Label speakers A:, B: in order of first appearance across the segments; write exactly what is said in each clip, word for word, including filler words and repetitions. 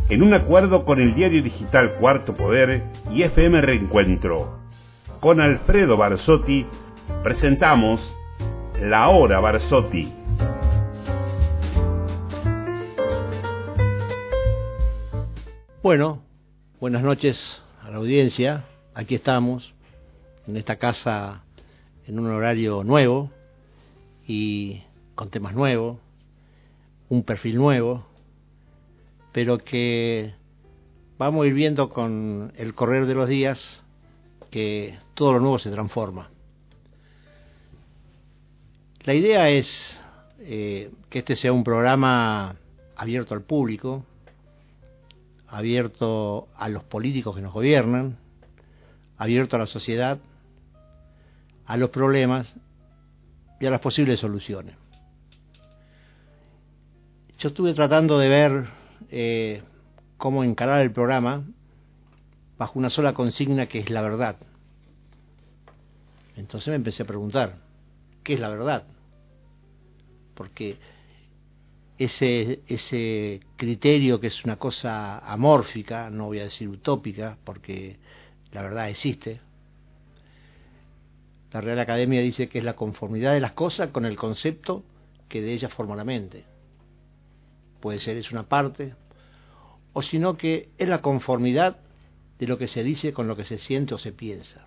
A: en un acuerdo con el diario digital Cuarto Poder y F M Reencuentro. Con Alfredo Barsotti presentamos La Hora Barsotti.
B: Bueno, buenas noches a la audiencia. Aquí estamos, en esta casa, en un horario nuevo y con temas nuevos, un perfil nuevo, pero que vamos a ir viendo con el correr de los días que todo lo nuevo se transforma. La idea es eh, que este sea un programa abierto al público, abierto a los políticos que nos gobiernan, abierto a la sociedad, a los problemas y a las posibles soluciones. Yo estuve tratando de ver eh, cómo encarar el programa bajo una sola consigna, que es la verdad. Entonces me empecé a preguntar, ¿qué es la verdad? Porque ese, ese criterio, que es una cosa amórfica, no voy a decir utópica, porque la verdad existe. La Real Academia dice que es la conformidad de las cosas con el concepto que de ellas forma la mente. Puede ser, es una parte, o sino que es la conformidad de lo que se dice con lo que se siente o se piensa.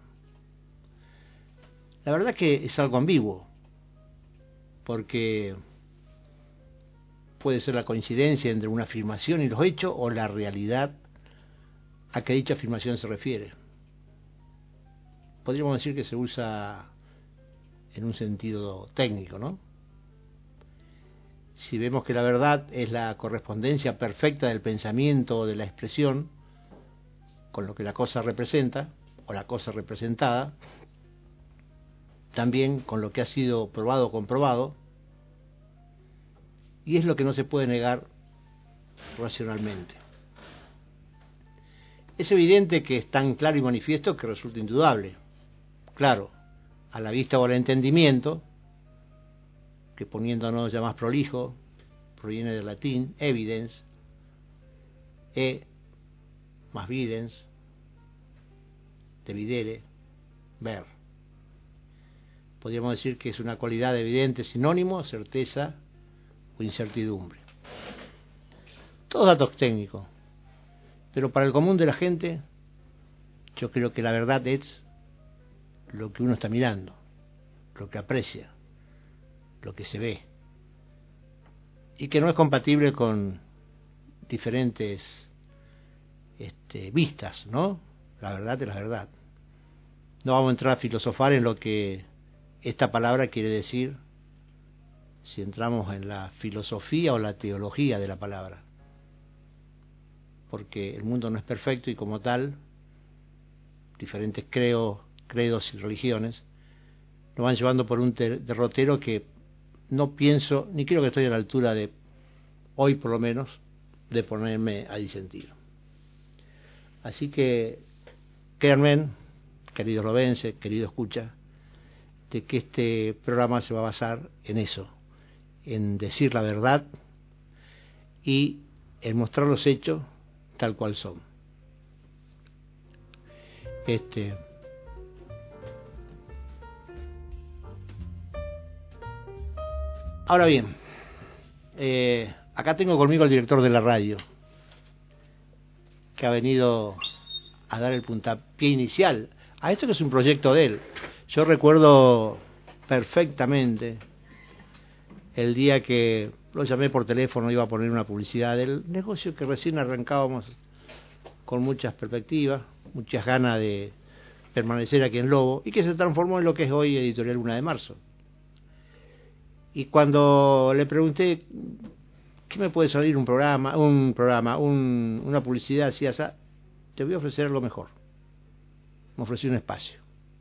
B: La verdad que es algo ambiguo, porque puede ser la coincidencia entre una afirmación y los hechos, o la realidad a que dicha afirmación se refiere. Podríamos decir que se usa en un sentido técnico, ¿no? Si vemos que la verdad es la correspondencia perfecta del pensamiento o de la expresión con lo que la cosa representa, o la cosa representada, también con lo que ha sido probado o comprobado, y es lo que no se puede negar racionalmente. Es evidente que es tan claro y manifiesto que resulta indudable. Claro, a la vista o al entendimiento, que poniéndonos ya más prolijo, proviene del latín evidens, e más videns, de videre, ver. Podríamos decir que es una cualidad evidente, sinónimo, certeza o incertidumbre. Todos datos técnicos, pero para el común de la gente, yo creo que la verdad es lo que uno está mirando, lo que aprecia, lo que se ve, y que no es compatible con diferentes este, vistas, ¿no? La verdad es la verdad. No vamos a entrar a filosofar en lo que esta palabra quiere decir, si entramos en la filosofía o la teología de la palabra, porque el mundo no es perfecto y como tal, diferentes creos, credos y religiones nos van llevando por un derrotero que no pienso, ni creo que estoy a la altura de, hoy por lo menos, de ponerme a disentir. Así que, créanme, queridos lovenses, querido escucha, de que este programa se va a basar en eso, en decir la verdad y en mostrar los hechos tal cual son. Este... Ahora bien, eh, acá tengo conmigo al director de la radio, que ha venido a dar el puntapié inicial a esto que es un proyecto de él. Yo recuerdo perfectamente el día que lo llamé por teléfono, iba a poner una publicidad del negocio que recién arrancábamos con muchas perspectivas, muchas ganas de permanecer aquí en Lobo, y que se transformó en lo que es hoy Editorial Luna de Marzo. Y cuando le pregunté, ¿qué me puede salir un programa, un programa, un, una publicidad así, así? Te voy a ofrecer lo mejor. Me ofreció un espacio.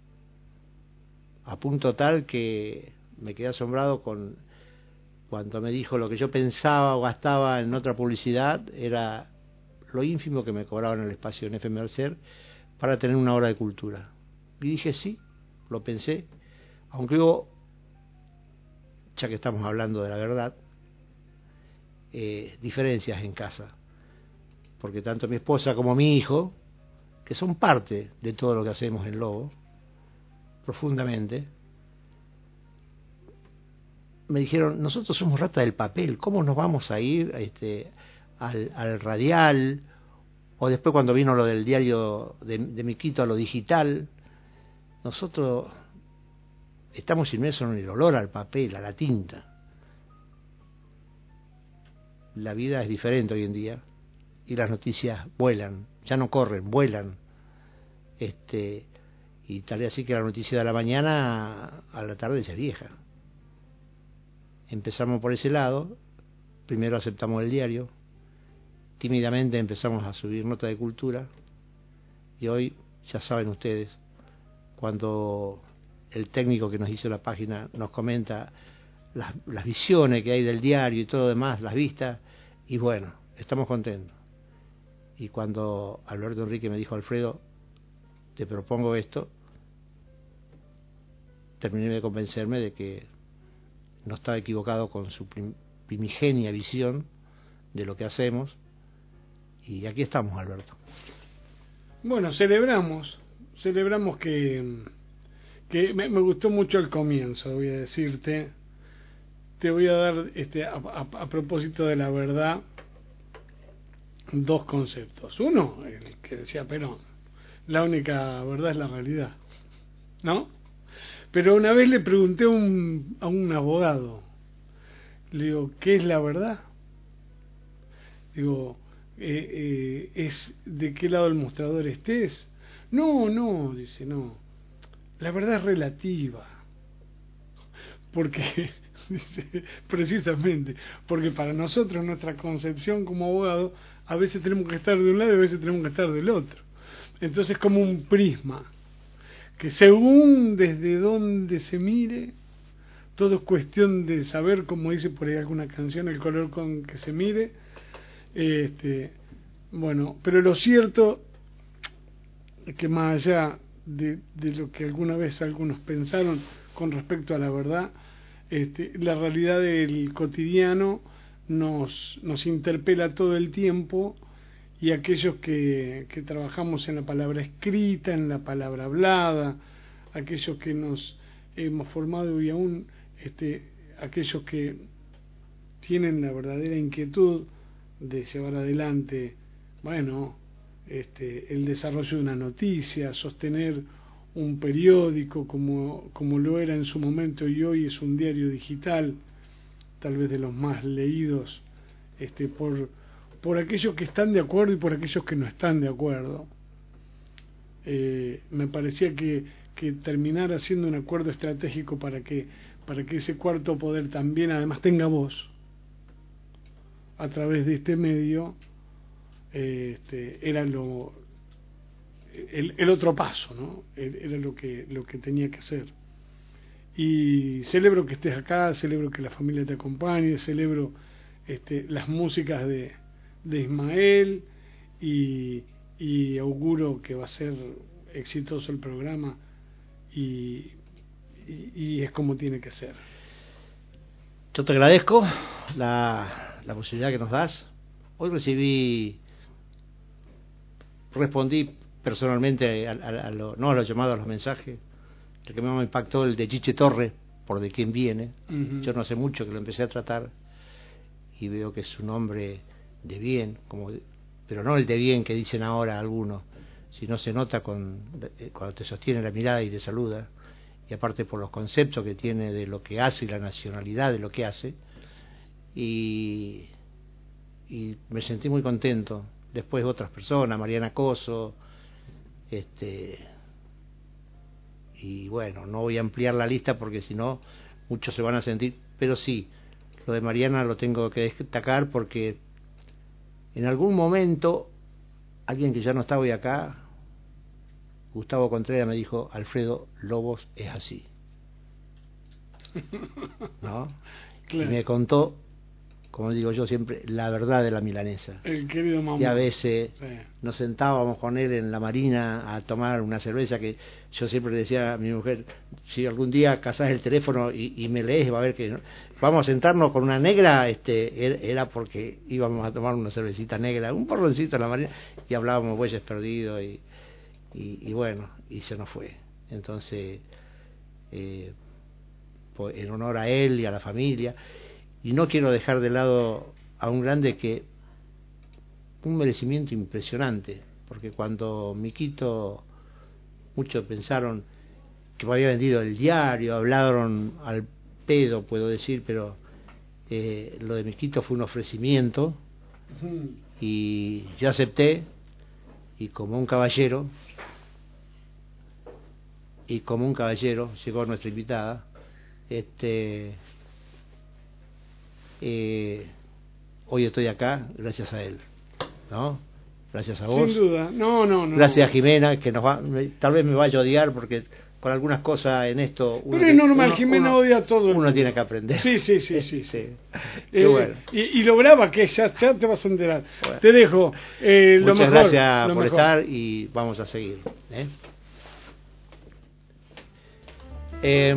B: A punto tal que me quedé asombrado con cuando me dijo lo que yo pensaba o gastaba en otra publicidad era lo ínfimo que me cobraban en el espacio en F M Mercer para tener una hora de cultura. Y dije sí, lo pensé, aunque hubo, ya que estamos hablando de la verdad, eh, diferencias en casa. porque tanto mi esposa como mi hijo, que son parte de todo lo que hacemos en Lobo, profundamente, me dijeron, nosotros somos rata del papel, ¿cómo nos vamos a ir este, al, al radial? O después cuando vino lo del diario de, de Miquito a lo digital, nosotros estamos inmersos en el olor al papel, a la tinta. La vida es diferente hoy en día y las noticias vuelan, ya no corren, vuelan. Este, y tal vez así que la noticia de la mañana a la tarde ya es vieja. Empezamos por ese lado, primero aceptamos el diario, tímidamente empezamos a subir nota de cultura y hoy, ya saben ustedes, cuando el técnico que nos hizo la página nos comenta las, las visiones que hay del diario y todo lo demás, las vistas, y bueno, estamos contentos. Y cuando Alberto Enrique me dijo, Alfredo, te propongo esto, terminé de convencerme de que no estaba equivocado con su prim primigenia visión de lo que hacemos, y aquí estamos, Alberto.
C: Bueno, celebramos, celebramos que, que me, me gustó mucho el comienzo, voy a decirte. Te voy a dar, este, a, a, a propósito de la verdad, dos conceptos. Uno, el que decía Perón, la única verdad es la realidad, ¿no? Pero una vez le pregunté a un, a un abogado, le digo, ¿qué es la verdad? Digo, eh, eh, ¿es de qué lado del mostrador estés? No, no, dice, no. La verdad es relativa. Porque, dice, precisamente, porque para nosotros, nuestra concepción como abogado, a veces tenemos que estar de un lado y a veces tenemos que estar del otro. Entonces, como un prisma, que según desde donde se mire, todo es cuestión de saber, como dice por ahí alguna canción, el color con que se mire. Este, bueno, pero lo cierto es que más allá de, de lo que alguna vez algunos pensaron con respecto a la verdad, este, la realidad del cotidiano nos, nos interpela todo el tiempo, y aquellos que, que trabajamos en la palabra escrita, en la palabra hablada, aquellos que nos hemos formado y aún este, aquellos que tienen la verdadera inquietud de llevar adelante, bueno, este, el desarrollo de una noticia, sostener un periódico como, como lo era en su momento y hoy es un diario digital, tal vez de los más leídos este, por, por aquellos que están de acuerdo y por aquellos que no están de acuerdo. Eh, me parecía que, que terminar haciendo un acuerdo estratégico para que, para que ese cuarto poder también además tenga voz a través de este medio, eh, este, era lo el, el otro paso, ¿no? Era lo que lo que tenía que hacer. Y celebro que estés acá, celebro que la familia te acompañe, celebro este, las músicas de, de Ismael, y, y auguro que va a ser exitoso el programa, y, y, y es como tiene que ser.
B: Yo te agradezco la, la posibilidad que nos das. Hoy recibí, respondí personalmente a, a, a lo, no a los llamados, a los mensajes. El que me impactó el de Chiche Torre, por de quién viene. Uh-huh. Yo no hace mucho que lo empecé a tratar y veo que es un hombre de bien, como, pero no el de bien que dicen ahora algunos, sino se nota con, cuando te sostiene la mirada y te saluda, y aparte por los conceptos que tiene de lo que hace y la nacionalidad de lo que hace, y, y me sentí muy contento. Después otras personas, Mariana Coso, este y bueno, no voy a ampliar la lista porque si no muchos se van a sentir, pero sí, lo de Mariana lo tengo que destacar porque en algún momento alguien que ya no está hoy acá, Gustavo Contreras, me dijo, Alfredo, Lobos es así, ¿no? Claro. Y me contó como digo yo siempre, la verdad de la milanesa.
C: El querido mamá.
B: Y a veces
C: sí.
B: nos sentábamos con él en la marina a tomar una cerveza, que yo siempre le decía a mi mujer, si algún día cazás el teléfono y, y me lees, va a ver que ¿no? vamos a sentarnos con una negra, este era porque íbamos a tomar una cervecita negra, un porroncito en la marina, y hablábamos bueyes perdidos, y, y, y bueno, y se nos fue. Entonces, eh, pues, en honor a él y a la familia, y no quiero dejar de lado a un grande que un merecimiento impresionante, porque cuando Miquito muchos pensaron que me había vendido el diario, hablaron al pedo, puedo decir, pero eh, lo de Miquito fue un ofrecimiento y yo acepté, y como un caballero y como un caballero llegó nuestra invitada, este Eh, hoy estoy acá gracias a él, ¿no? Gracias a vos.
C: Sin duda, no, no, no.
B: Gracias a Jimena, que nos va, tal vez me vaya a odiar porque con algunas cosas en esto.
C: Pero es normal, uno, Jimena
B: uno,
C: odia a todo.
B: Uno tiene que aprender.
C: Sí, sí, sí, sí. sí.
B: Eh, bueno.
C: y, y lo brava que es, ya, ya te vas a enterar. Bueno. Te dejo. Eh, lo
B: Muchas
C: mejor,
B: gracias
C: lo
B: por
C: mejor.
B: estar y vamos a seguir. ¿eh? Eh,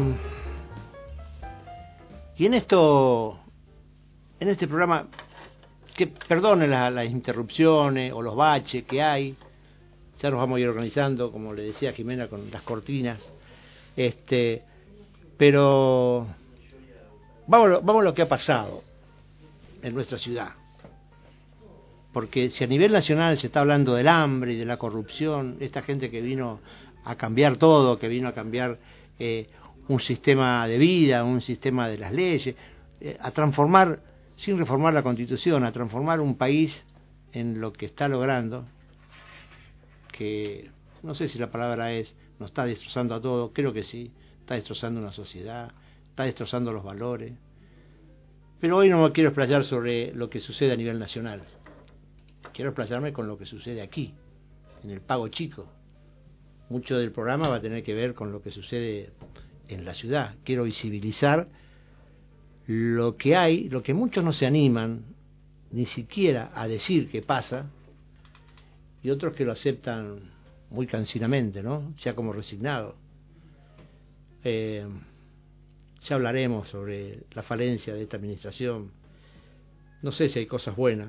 B: y en esto. En este programa, que perdone las, las interrupciones o los baches que hay, ya nos vamos a ir organizando, como le decía Jimena, con las cortinas, este, pero vamos, vamos a lo que ha pasado en nuestra ciudad, porque si a nivel nacional se está hablando del hambre y de la corrupción, esta gente que vino a cambiar todo, que vino a cambiar eh, un sistema de vida, un sistema de las leyes, eh, a transformar, sin reformar la Constitución, a transformar un país en lo que está logrando, que no sé si la palabra es, nos está destrozando a todos, creo que sí, está destrozando una sociedad, está destrozando los valores. Pero hoy no me quiero explayar sobre lo que sucede a nivel nacional, quiero explayarme con lo que sucede aquí, en el Pago Chico. Mucho del programa va a tener que ver con lo que sucede en la ciudad. Quiero visibilizar lo que hay, lo que muchos no se animan ni siquiera a decir que pasa, y otros que lo aceptan muy cansinamente, ¿no? Ya como resignado. Eh, ya hablaremos sobre la falencia de esta administración. No sé si hay cosas buenas,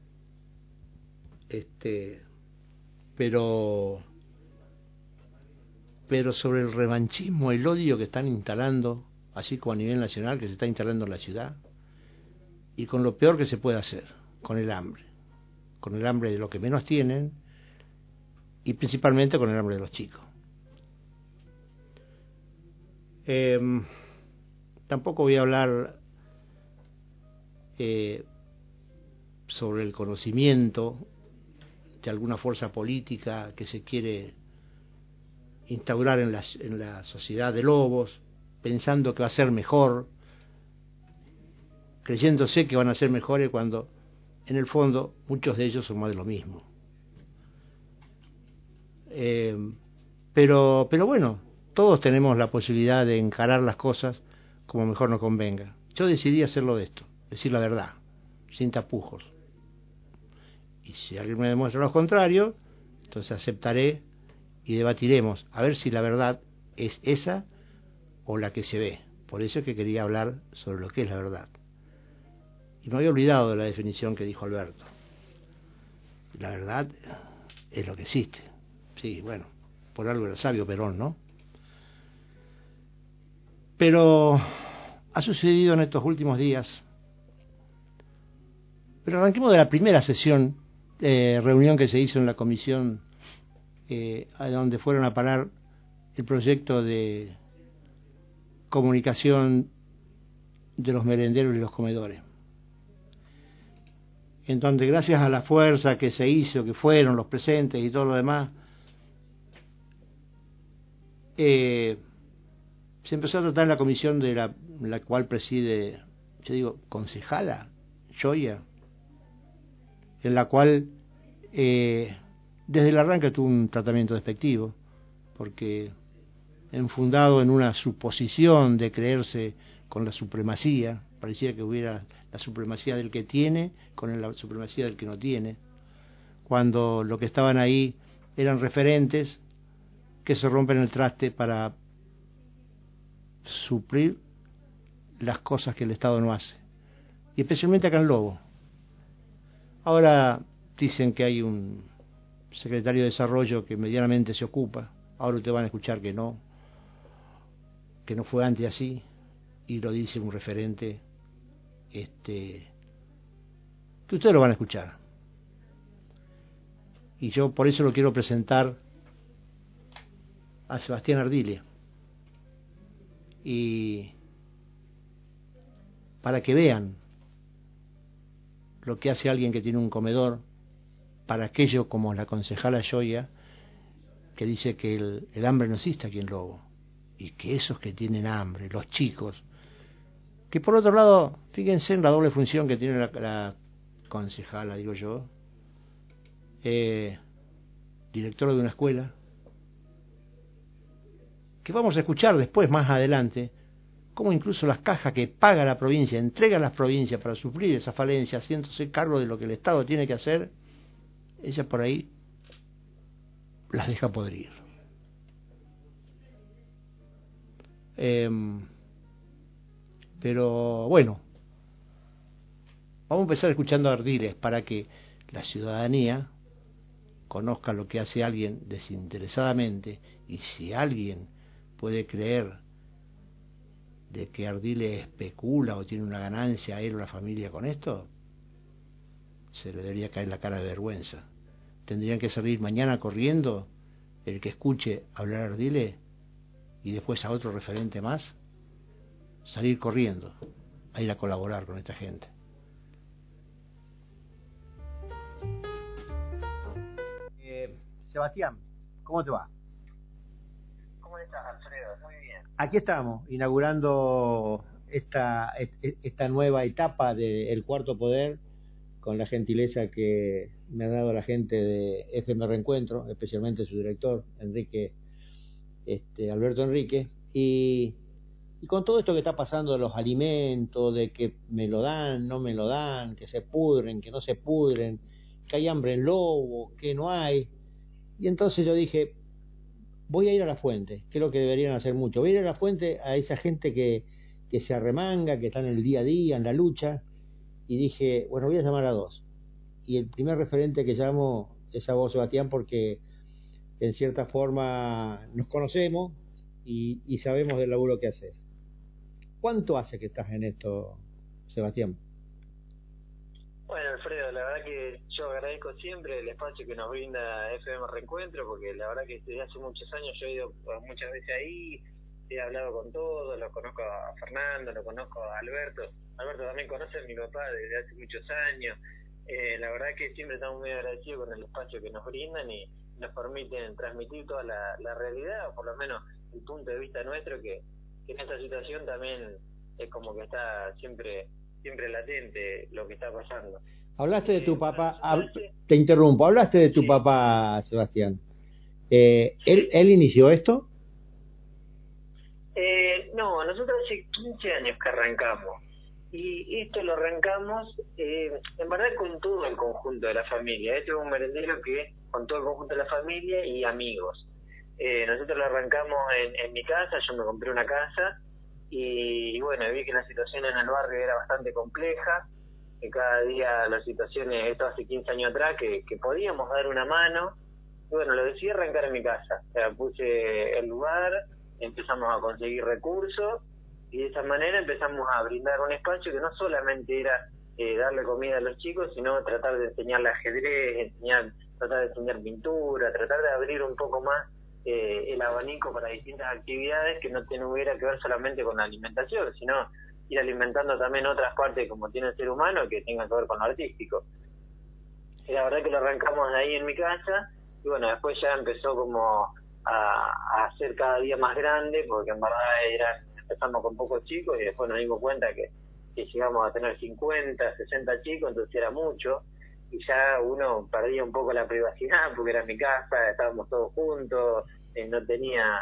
B: este, pero pero sobre el revanchismo, el odio que están instalando, así como a nivel nacional, que se está instalando en la ciudad, y con lo peor que se puede hacer, con el hambre, con el hambre de los que menos tienen, y principalmente con el hambre de los chicos. Eh, tampoco voy a hablar eh, sobre el conocimiento de alguna fuerza política que se quiere instaurar en la, en la sociedad de lobos, pensando que va a ser mejor, creyéndose que van a ser mejores cuando en el fondo muchos de ellos son más de lo mismo. Eh, pero, pero bueno, todos tenemos la posibilidad de encarar las cosas como mejor nos convenga. Yo decidí hacerlo de esto, decir la verdad, sin tapujos. Y si alguien me demuestra lo contrario, entonces aceptaré y debatiremos a ver si la verdad es esa o la que se ve. Por eso es que quería hablar sobre lo que es la verdad. Y me había olvidado de la definición que dijo Alberto. La verdad es lo que existe. Sí, bueno, por algo era sabio Perón, ¿no? Pero ha sucedido en estos últimos días. Pero arranquemos de la primera sesión, eh, reunión que se hizo en la comisión, eh, a donde fueron a parar el proyecto de comunicación de los merenderos y los comedores. En donde gracias a la fuerza que se hizo, que fueron los presentes y todo lo demás, eh, se empezó a tratar en la comisión de la, la cual preside, yo digo, concejala Joya, en la cual eh, desde el arranque tuvo un tratamiento despectivo, porque enfundado en una suposición de creerse con la supremacía, pareciera que hubiera la supremacía del que tiene con la supremacía del que no tiene, cuando lo que estaban ahí eran referentes que se rompen el traste para suplir las cosas que el Estado no hace, y especialmente acá en Lobo. Ahora dicen que hay un secretario de Desarrollo que medianamente se ocupa, ahora ustedes van a escuchar que no, que no fue antes así, y lo dice un referente este que ustedes lo van a escuchar. Y yo por eso lo quiero presentar a Sebastián Ardile, y para que vean lo que hace alguien que tiene un comedor para aquello como la concejala Joya, que dice que el, el hambre no existe aquí en Lobo, y que esos que tienen hambre, los chicos, que por otro lado, fíjense en la doble función que tiene la, la concejala, digo yo, eh, directora de una escuela, que vamos a escuchar después, más adelante, cómo incluso las cajas que paga la provincia, entrega a las provincias para suplir esa falencia, haciéndose cargo de lo que el Estado tiene que hacer, ella por ahí las deja podrir. Eh, pero bueno, vamos a empezar escuchando a Ardiles para que la ciudadanía conozca lo que hace alguien desinteresadamente, y si alguien puede creer de que Ardile especula o tiene una ganancia a él o la familia con esto, se le debería caer la cara de vergüenza. Tendrían que salir mañana corriendo el que escuche hablar a Ardile, y después a otro referente más, salir corriendo a ir a colaborar con esta gente. Eh, Sebastián, ¿cómo te va?
D: ¿Cómo estás, Alfredo? Muy bien.
B: Aquí estamos, inaugurando esta, esta nueva etapa del Cuarto Poder, con la gentileza que me ha dado la gente de F M Reencuentro, especialmente su director, Enrique, este, Alberto Enrique, y, y con todo esto que está pasando de los alimentos, de que me lo dan, no me lo dan, que se pudren, que no se pudren, que hay hambre en Lobo, que no hay. Y entonces yo dije, voy a ir a la fuente, que es lo que deberían hacer mucho. Voy a ir a la fuente a esa gente que, que se arremanga, que está en el día a día, en la lucha, y dije, bueno, voy a llamar a dos. Y el primer referente que llamo es a vos, Sebastián, porque en cierta forma nos conocemos y, y sabemos del laburo que haces. ¿Cuánto hace que estás en esto, Sebastián?
D: Bueno, Alfredo, la verdad que yo agradezco siempre el espacio que nos brinda F M Reencuentro, porque la verdad que desde hace muchos años yo he ido muchas veces ahí, he hablado con todos, lo conozco a Fernando, lo conozco a Alberto. Alberto también conoce a mi papá desde hace muchos años. Eh, la verdad que siempre estamos muy agradecidos con el espacio que nos brindan y nos permiten transmitir toda la, la realidad, o por lo menos el punto de vista nuestro, que, que en esta situación también es como que está siempre siempre latente lo que está pasando.
B: Hablaste de tu
D: eh,
B: papá,
D: hab,
B: te interrumpo, hablaste de tu sí. papá, Sebastián. Eh, ¿él, ¿Él inició esto?
D: Eh, no, nosotros hace quince años que arrancamos. Y esto lo arrancamos, eh, en verdad, con todo el conjunto de la familia. Este es un merendero que con todo el conjunto de la familia y amigos. Eh, nosotros lo arrancamos en, en mi casa, yo me compré una casa y, y bueno, vi que la situación en el barrio era bastante compleja, que cada día las situaciones, esto hace quince años atrás, que, que podíamos dar una mano. Y bueno, lo decidí arrancar en mi casa. O sea, puse el lugar, empezamos a conseguir recursos, y de esa manera empezamos a brindar un espacio que no solamente era eh, darle comida a los chicos, sino tratar de enseñarle ajedrez, enseñar, tratar de enseñar pintura, tratar de abrir un poco más eh, el abanico para distintas actividades que no tuviera que ver solamente con la alimentación, sino ir alimentando también otras partes como tiene el ser humano que tengan que ver con lo artístico. Y la verdad que lo arrancamos de ahí en mi casa, y bueno, después ya empezó como a, a ser cada día más grande, porque en verdad era... empezamos con pocos chicos y después nos dimos cuenta que, que llegamos a tener cincuenta, sesenta chicos, entonces era mucho, y ya uno perdía un poco la privacidad porque era mi casa, estábamos todos juntos, eh, no tenía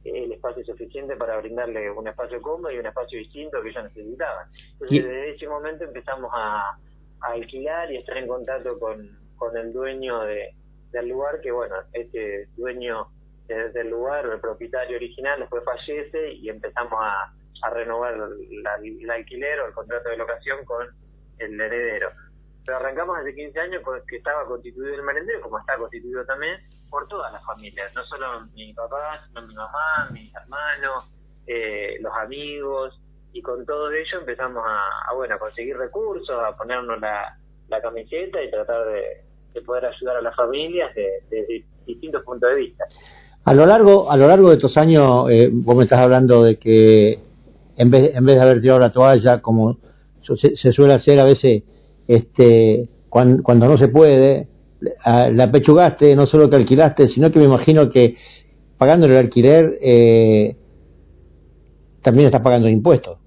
D: el espacio suficiente para brindarle un espacio cómodo y un espacio distinto que ellos necesitaban. Entonces, desde ese momento empezamos a, a alquilar y estar en contacto con, con el dueño de, del lugar, que bueno, este dueño de, del lugar, el propietario original, después fallece y empezamos a, a renovar la, el alquiler o el contrato de locación con el heredero. Pero arrancamos hace quince años que estaba constituido el merendero, como está constituido también por todas las familias, no solo mi papá, sino mi mamá, mis hermanos, eh, los amigos, y con todo ello empezamos a, a bueno a conseguir recursos, a ponernos la, la camiseta y tratar de, de poder ayudar a las familias desde de, de distintos puntos de vista.
B: A lo largo, a lo largo de estos años, eh, vos me estás hablando de que en vez, en vez de haber tirado la toalla, como se, se suele hacer a veces, este, cuando, cuando no se puede, la apechugaste, no solo que alquilaste, sino que me imagino que pagando el alquiler eh, también estás pagando impuestos.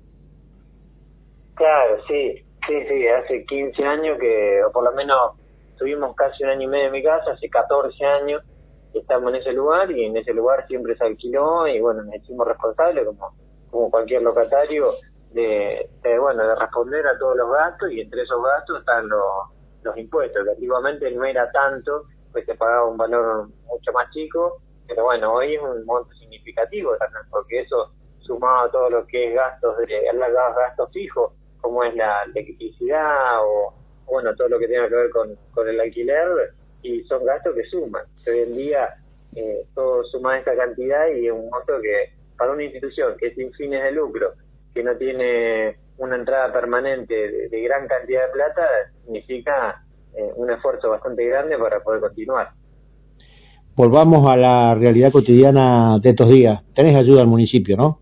D: Claro, sí, sí, sí, hace quince años que, o por lo menos tuvimos casi un año y medio en mi casa, hace catorce años que estamos en ese lugar, y en ese lugar siempre se alquiló, y bueno, nos hicimos responsables como, como cualquier locatario de, de, bueno, de responder a todos los gastos, y entre esos gastos están los los impuestos, que antiguamente no era tanto, pues se pagaba un valor mucho más chico, pero bueno, hoy es un monto significativo también, porque eso sumado a todo lo que es gastos de gastos fijos, como es la electricidad o bueno, todo lo que tenga que ver con, con el alquiler, y son gastos que suman. Hoy en día eh, todo suma esta cantidad y es un monto que para una institución que es sin fines de lucro, que no tiene una entrada permanente de, de gran cantidad de plata, significa eh, un esfuerzo bastante grande para poder continuar.
B: Volvamos a la realidad cotidiana de estos días. Tenés ayuda del municipio, ¿no?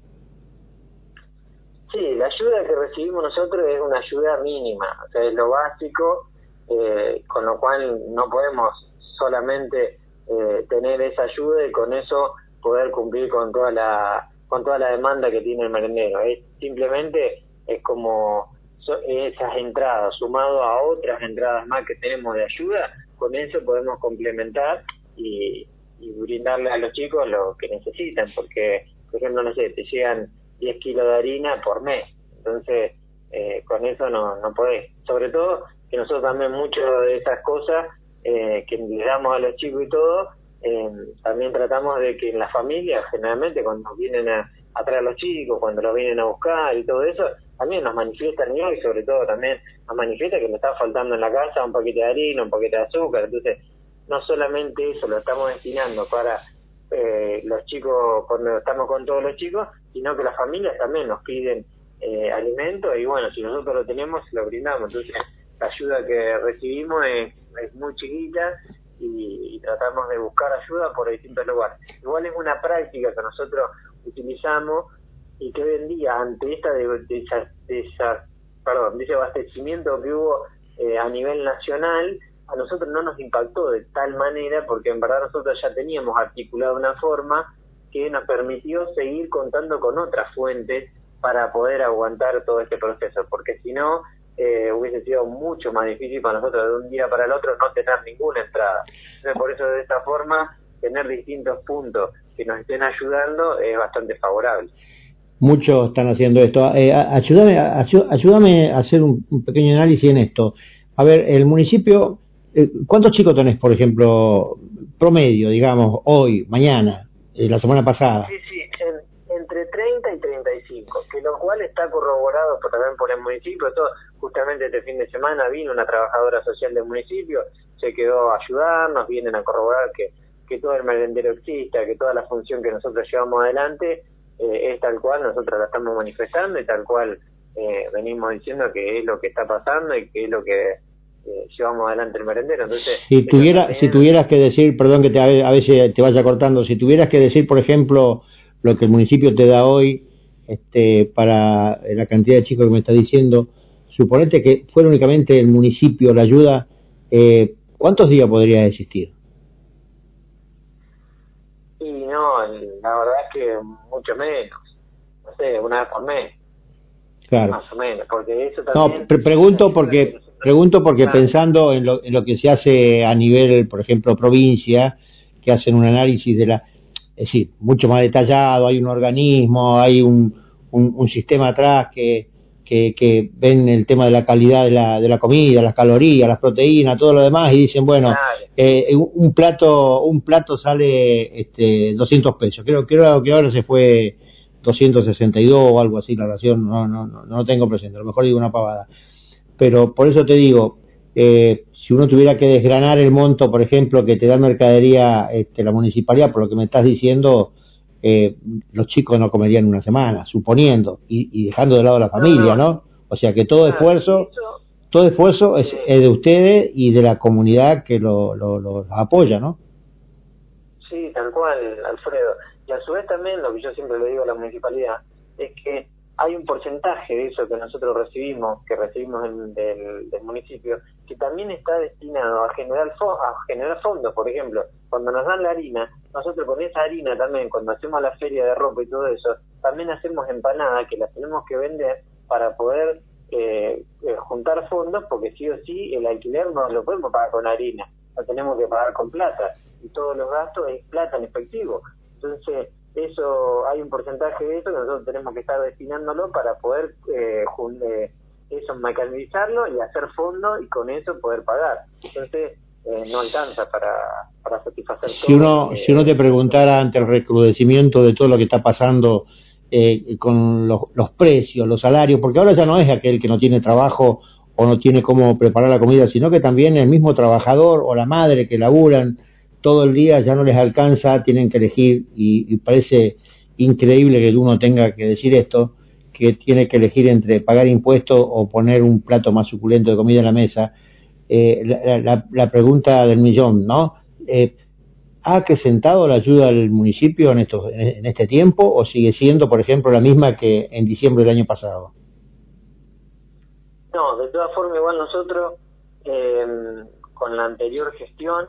D: Sí, la ayuda que recibimos nosotros es una ayuda mínima, o sea, es lo básico, eh, con lo cual no podemos solamente eh, tener esa ayuda y con eso poder cumplir con toda la con toda la demanda que tiene el merendero. Es simplemente es como esas entradas sumado a otras entradas más que tenemos de ayuda, con eso podemos complementar y, y brindarle a los chicos lo que necesitan, porque por ejemplo, no sé, te llegan diez kilos de harina por mes, entonces eh, con eso no, no podés. Sobre todo que nosotros también muchas de esas cosas eh, que le damos a los chicos y todo, eh, también tratamos de que en las familias, generalmente cuando vienen a, a traer a los chicos, cuando los vienen a buscar y todo eso, también nos manifiestan, y hoy sobre todo también nos manifiesta que le está faltando en la casa un paquete de harina, un paquete de azúcar. Entonces no solamente eso lo estamos destinando para eh, los chicos, cuando estamos con todos los chicos, sino que las familias también nos piden eh, alimentos, y bueno, si nosotros lo tenemos, lo brindamos. Entonces la ayuda que recibimos es, es muy chiquita, y, y tratamos de buscar ayuda por distintos lugares. Igual es una práctica que nosotros utilizamos y que hoy en día, ante esta de, de, esa, de, esa, perdón, de ese abastecimiento que hubo eh, a nivel nacional, a nosotros no nos impactó de tal manera, porque en verdad nosotros ya teníamos articulado una forma que nos permitió seguir contando con otras fuentes para poder aguantar todo este proceso, porque si no, eh, hubiese sido mucho más difícil para nosotros de un día para el otro no tener ninguna entrada. Entonces, por eso de esta forma, tener distintos puntos que nos estén ayudando es bastante favorable.
B: Muchos están haciendo esto. Eh, ayúdame, ayúdame a hacer un, un pequeño análisis en esto. A ver, el municipio, eh, ¿cuántos chicos tenés, por ejemplo, promedio, digamos, hoy, mañana, eh, la semana pasada?
D: Sí, sí, en, entre treinta y treinta y cinco, que lo cual está corroborado por, también por el municipio. Todo, justamente este fin de semana vino una trabajadora social del municipio, se quedó a ayudarnos, vienen a corroborar que, que todo el merendero exista, que toda la función que nosotros llevamos adelante eh, es tal cual nosotros la estamos manifestando, y tal cual eh, venimos diciendo que es lo que está pasando y que es lo que eh, llevamos adelante el merendero. Entonces,
B: si tuviera, también... si tuvieras que decir, perdón que te, a veces te vaya cortando, si tuvieras que decir, por ejemplo, lo que el municipio te da hoy, este, para la cantidad de chicos que me está diciendo, suponete que fuera únicamente el municipio la ayuda, eh, ¿cuántos días podría existir?
D: Y no, la verdad es que mucho menos, no sé, una vez por mes.
B: Claro.
D: Más o menos, porque eso también...
B: No, pre pregunto porque pregunto porque claro, pensando en lo, en lo que se hace a nivel, por ejemplo, provincia, que hacen un análisis de la... es decir, mucho más detallado, hay un organismo, hay un, un, un sistema atrás que, que, que ven el tema de la calidad de la, de la comida, las calorías, las proteínas, todo lo demás, y dicen, bueno, eh, un plato un plato sale este, doscientos pesos, creo, creo que ahora se fue doscientos sesenta y dos o algo así la ración, no, no, no, no lo tengo presente, a lo mejor digo una pavada, pero por eso te digo, Eh, si uno tuviera que desgranar el monto, por ejemplo, que te da mercadería este, la municipalidad, por lo que me estás diciendo, eh, los chicos no comerían una semana, suponiendo, y, y dejando de lado la familia, ¿no? O sea que todo esfuerzo, todo esfuerzo es, es de ustedes y de la comunidad que lo, lo, lo apoya, ¿no?
D: Sí, tal cual, Alfredo. Y a su vez también, lo que yo siempre le digo a la municipalidad, es que hay un porcentaje de eso que nosotros recibimos, que recibimos en, del, del municipio, que también está destinado a generar, fo a generar fondos. Por ejemplo, cuando nos dan la harina, nosotros con esa harina también, cuando hacemos la feria de ropa y todo eso, también hacemos empanadas que las tenemos que vender para poder eh, eh, juntar fondos, porque sí o sí el alquiler no lo podemos pagar con harina, lo tenemos que pagar con plata, y todos los gastos es plata en efectivo. Entonces, eso, hay un porcentaje de eso que nosotros tenemos que estar destinándolo para poder eh, eh, eso, mecanizarlo y hacer fondos y con eso poder pagar. Entonces eh, no alcanza para, para satisfacer
B: si
D: todo.
B: Uno,
D: eh,
B: si uno te preguntara ante el recrudecimiento de todo lo que está pasando eh, con los, los precios, los salarios, porque ahora ya no es aquel que no tiene trabajo o no tiene cómo preparar la comida, sino que también el mismo trabajador o la madre que laburan todo el día ya no les alcanza, tienen que elegir, y, y parece increíble que uno tenga que decir esto, que tiene que elegir entre pagar impuestos o poner un plato más suculento de comida en la mesa. Eh, la, la, la pregunta del millón, ¿no? Eh, ¿Ha acrecentado la ayuda del municipio en, estos, en este tiempo o sigue siendo, por ejemplo, la misma que en diciembre del año pasado?
D: No, de todas formas, igual nosotros, eh, con la anterior gestión,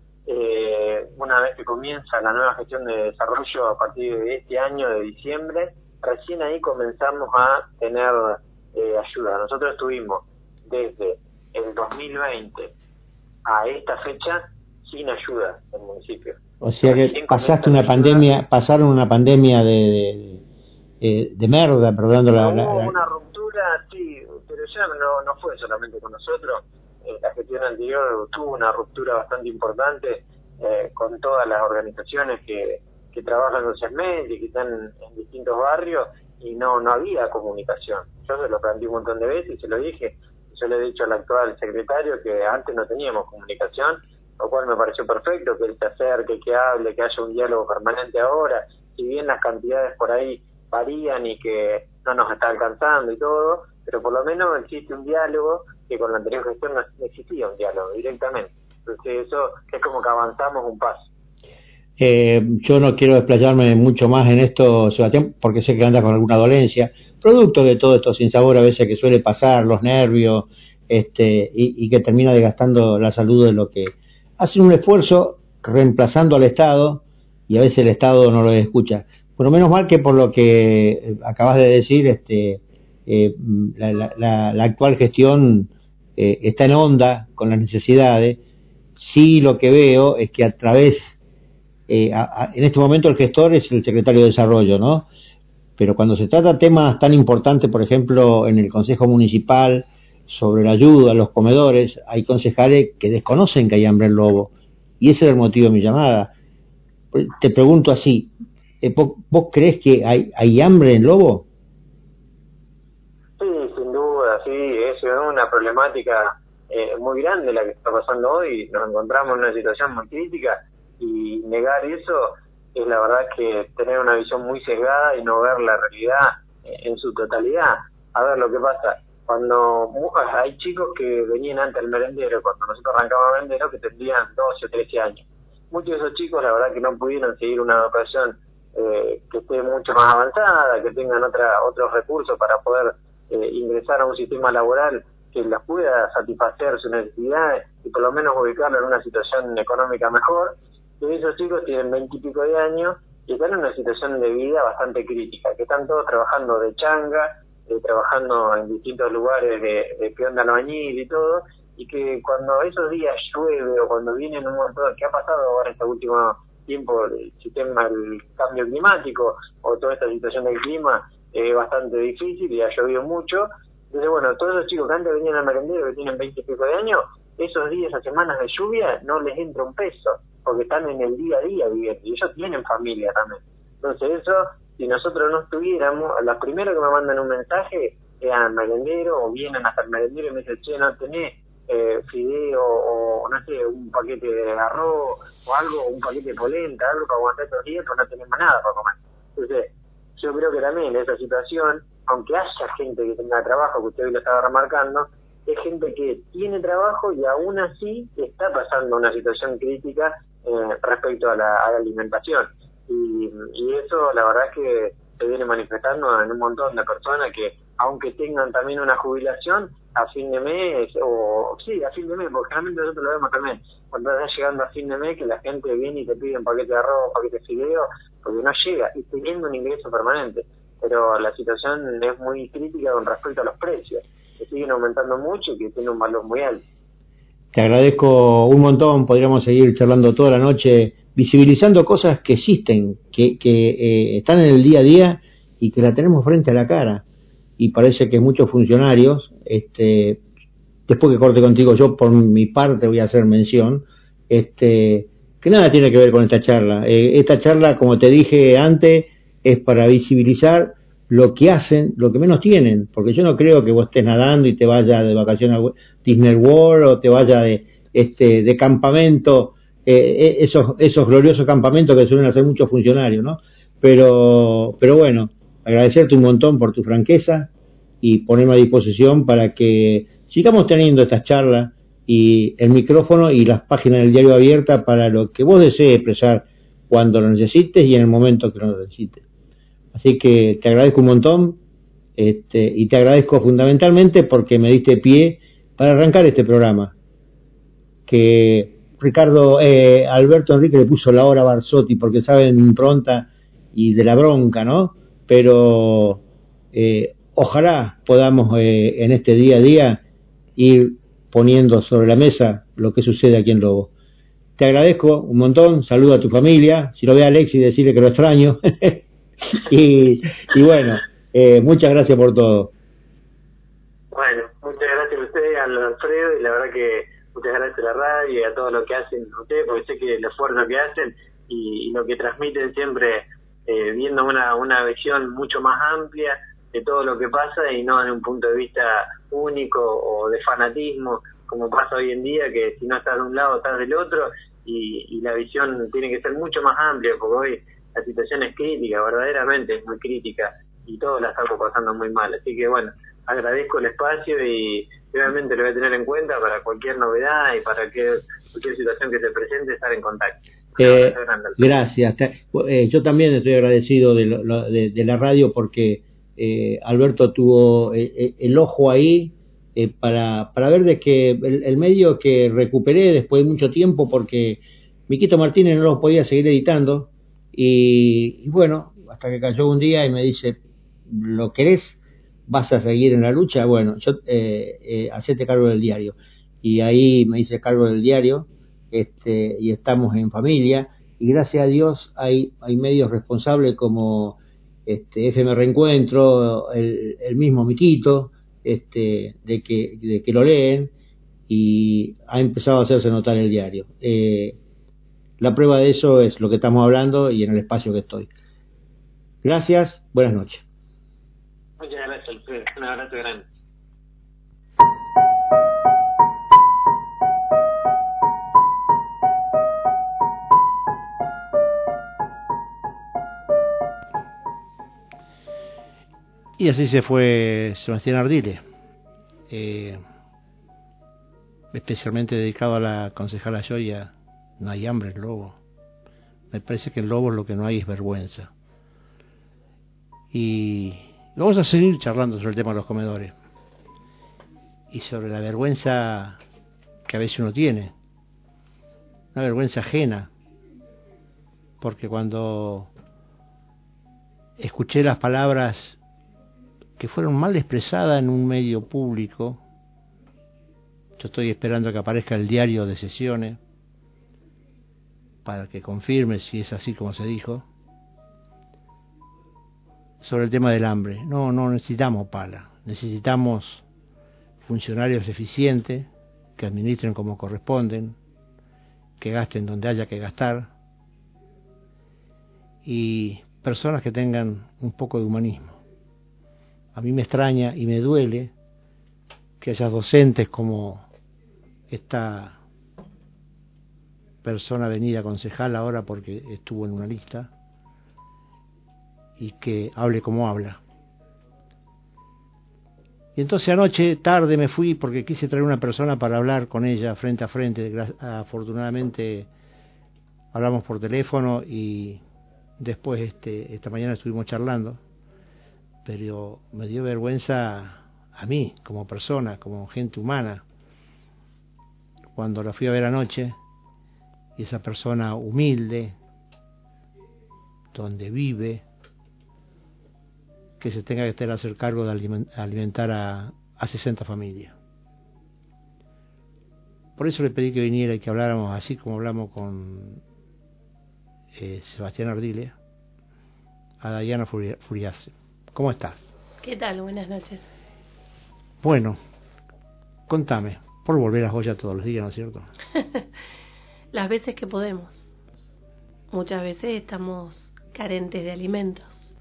D: Eh, una vez que comienza la nueva gestión de desarrollo a partir de este año, de diciembre, recién ahí comenzamos a tener eh, ayuda. Nosotros estuvimos desde el dos mil veinte a esta fecha sin ayuda del municipio.
B: O sea que recién pasaste una pandemia, pasaron una pandemia de de, de, de merda, perdón. La,
D: Hubo
B: la, la...
D: una ruptura, sí, pero ya no, no fue solamente con nosotros. La gestión anterior tuvo una ruptura bastante importante eh, con todas las organizaciones que, que trabajan socialmente y que están en distintos barrios, y no no había comunicación. Yo se lo planteé un montón de veces y se lo dije. Yo le he dicho al actual secretario que antes no teníamos comunicación, lo cual me pareció perfecto, que él se acerque, que hable, que haya un diálogo permanente ahora. Si bien las cantidades por ahí varían y que no nos está alcanzando y todo, pero por lo menos existe un diálogo que con la anterior gestión no existía un diálogo directamente. Entonces eso es como que avanzamos un paso.
B: Eh, yo no quiero desplayarme mucho más en esto, Sebastián, porque sé que andas con alguna dolencia, producto de todo esto sinsabor a veces que suele pasar, los nervios, este, y, y que termina desgastando la salud de lo que hacen un esfuerzo reemplazando al Estado, y a veces el Estado no lo escucha. Bueno, menos mal que por lo que acabas de decir, este, eh, la, la, la, la actual gestión eh, está en onda con las necesidades. Sí, lo que veo es que a través, eh, a, a, en este momento el gestor es el secretario de Desarrollo, ¿no? Pero cuando se trata de temas tan importantes, por ejemplo, en el Consejo Municipal, sobre la ayuda a los comedores, hay concejales que desconocen que hay hambre en Lobo, y ese era el motivo de mi llamada. Te pregunto así, ¿vos, vos crees que hay, hay hambre en Lobo?
D: Sí, sin duda, sí, es una problemática eh, muy grande la que está pasando hoy. Nos encontramos en una situación muy crítica, y negar eso es la verdad que tener una visión muy sesgada y no ver la realidad en su totalidad. A ver lo que pasa, cuando hay chicos que venían antes al merendero, cuando nosotros arrancamos el merendero, que tendrían doce o trece años. Muchos de esos chicos la verdad que no pudieron seguir una educación eh, que esté mucho más avanzada, que tengan otra otros recursos para poder eh, ingresar a un sistema laboral que las pueda satisfacer sus necesidades y por lo menos ubicarlo en una situación económica mejor. Y esos chicos tienen veintipico de años y están en una situación de vida bastante crítica, que están todos trabajando de changa, eh, trabajando en distintos lugares de, de peón de albañil y todo, y que cuando esos días llueve o cuando vienen un montón, que ha pasado ahora esta última tiempo, el sistema, el cambio climático o toda esta situación del clima es bastante difícil y ha llovido mucho. Entonces, bueno, todos esos chicos que antes venían al merendero, que tienen veinte y pico de años, esos días, esas semanas de lluvia, no les entra un peso, porque están en el día a día viviendo, y ellos tienen familia también. Entonces eso, si nosotros no estuviéramos, las primeras que me mandan un mensaje es al merendero, o vienen hasta el merendero y me dicen, che, no tenés eh, fideo, o no sé, un paquete de arroz, o algo, un paquete de polenta, algo para aguantar estos días, pues no tenemos nada para comer. Entonces, yo creo que también en esa situación, aunque haya gente que tenga trabajo, que usted hoy lo estaba remarcando, es gente que tiene trabajo y aún así está pasando una situación crítica eh, respecto a la, a la alimentación. Y, y eso la verdad es que se viene manifestando en un montón de personas que, aunque tengan también una jubilación, a fin de mes, o sí, a fin de mes, porque generalmente nosotros lo vemos también, cuando está llegando a fin de mes, que la gente viene y te pide un paquete de arroz, un paquete de fideo, porque no llega, y teniendo un ingreso permanente. Pero la situación es muy crítica con respecto a los precios, que siguen aumentando mucho y que tienen un valor muy alto.
B: Te agradezco un montón, podríamos seguir charlando toda la noche, visibilizando cosas que existen, que, que eh, están en el día a día y que la tenemos frente a la cara. Y parece que muchos funcionarios, este, después que corte contigo, yo por mi parte voy a hacer mención, este, que nada tiene que ver con esta charla. Eh, esta charla, como te dije antes, es para visibilizar lo que hacen, lo que menos tienen, porque yo no creo que vos estés nadando y te vayas de vacaciones a Disney World o te vayas de este de campamento, eh, esos esos gloriosos campamentos que suelen hacer muchos funcionarios, ¿no? Pero pero bueno, agradecerte un montón por tu franqueza y ponerme a disposición para que sigamos teniendo estas charlas y el micrófono y las páginas del diario abiertas para lo que vos desees expresar cuando lo necesites y en el momento que lo necesites. Así que te agradezco un montón, este, y te agradezco fundamentalmente porque me diste pie para arrancar este programa. Que Ricardo, eh, Alberto Enrique le puso la hora Barsotti porque sabe mi impronta y de la bronca, ¿no? Pero eh, ojalá podamos eh, en este día a día ir poniendo sobre la mesa lo que sucede aquí en Lobo. Te agradezco un montón, saludo a tu familia, si lo ve a Alexis decirle que lo extraño. y, y bueno, eh, muchas gracias por todo.
D: Bueno, muchas gracias a usted, a Alfredo, y la verdad que muchas gracias a la radio y a todo lo que hacen ustedes, porque sé que el esfuerzo que hacen y, y lo que transmiten siempre, eh, viendo una, una visión mucho más amplia de todo lo que pasa y no en un punto de vista único o de fanatismo, como pasa hoy en día, que si no estás de un lado estás del otro, y, y la visión tiene que ser mucho más amplia, porque hoy la situación es crítica, verdaderamente es muy crítica, y todos la estamos pasando muy mal. Así que bueno, agradezco el espacio y obviamente lo voy a tener en cuenta para cualquier novedad y para que, cualquier situación que se presente, estar en contacto.
B: Eh, gracias. Eh, yo también estoy agradecido de, lo, de, de la radio porque eh, Alberto tuvo eh, el ojo ahí eh, para, para ver de que el, el medio que recuperé después de mucho tiempo, porque Miquito Martínez no lo podía seguir editando, y, y bueno, hasta que cayó un día y me dice, ¿lo querés? ¿Vas a seguir en la lucha? Bueno, yo eh, eh, hacete cargo del diario. Y ahí me hice cargo del diario, este, y estamos en familia, y gracias a Dios hay, hay medios responsables como este F M Reencuentro, el, el mismo Miquito, este, de que, de que lo leen, y ha empezado a hacerse notar el diario. Eh, la prueba de eso es lo que estamos hablando y en el espacio que estoy. Gracias, buenas noches.
D: Muchas gracias, Alfredo. Un abrazo grande.
B: Y así se fue Sebastián Ardile, eh, especialmente dedicado a la concejala Joya. No hay hambre en Lobo. Me parece que en Lobo lo que no hay es vergüenza. Y vamos a seguir charlando sobre el tema de los comedores y sobre la vergüenza que a veces uno tiene, una vergüenza ajena, porque cuando escuché las palabras que fueron mal expresadas en un medio público, yo estoy esperando que aparezca el diario de sesiones para que confirme si es así como se dijo, sobre el tema del hambre. No, no necesitamos pala, necesitamos funcionarios eficientes que administren como corresponden, que gasten donde haya que gastar, y personas que tengan un poco de humanismo. A mí me extraña y me duele que haya docentes como esta persona venida concejal ahora porque estuvo en una lista, y que hable como habla. Y entonces anoche tarde me fui porque quise traer una persona para hablar con ella frente a frente. Afortunadamente hablamos por teléfono y después este esta mañana estuvimos charlando, pero me dio vergüenza a mí como persona, como gente humana, cuando la fui a ver anoche, y esa persona humilde, donde vive, que se tenga que estar a hacer cargo de alimentar a, a sesenta familias. Por eso le pedí que viniera y que habláramos así como hablamos con eh, Sebastián Ardiles, a Dayana Furiase. ¿Cómo estás?
E: ¿Qué tal? Buenas noches.
B: Bueno, contame, por volver a Joya todos los días, ¿no es cierto?
E: Las veces que podemos. Muchas veces estamos carentes de alimentos.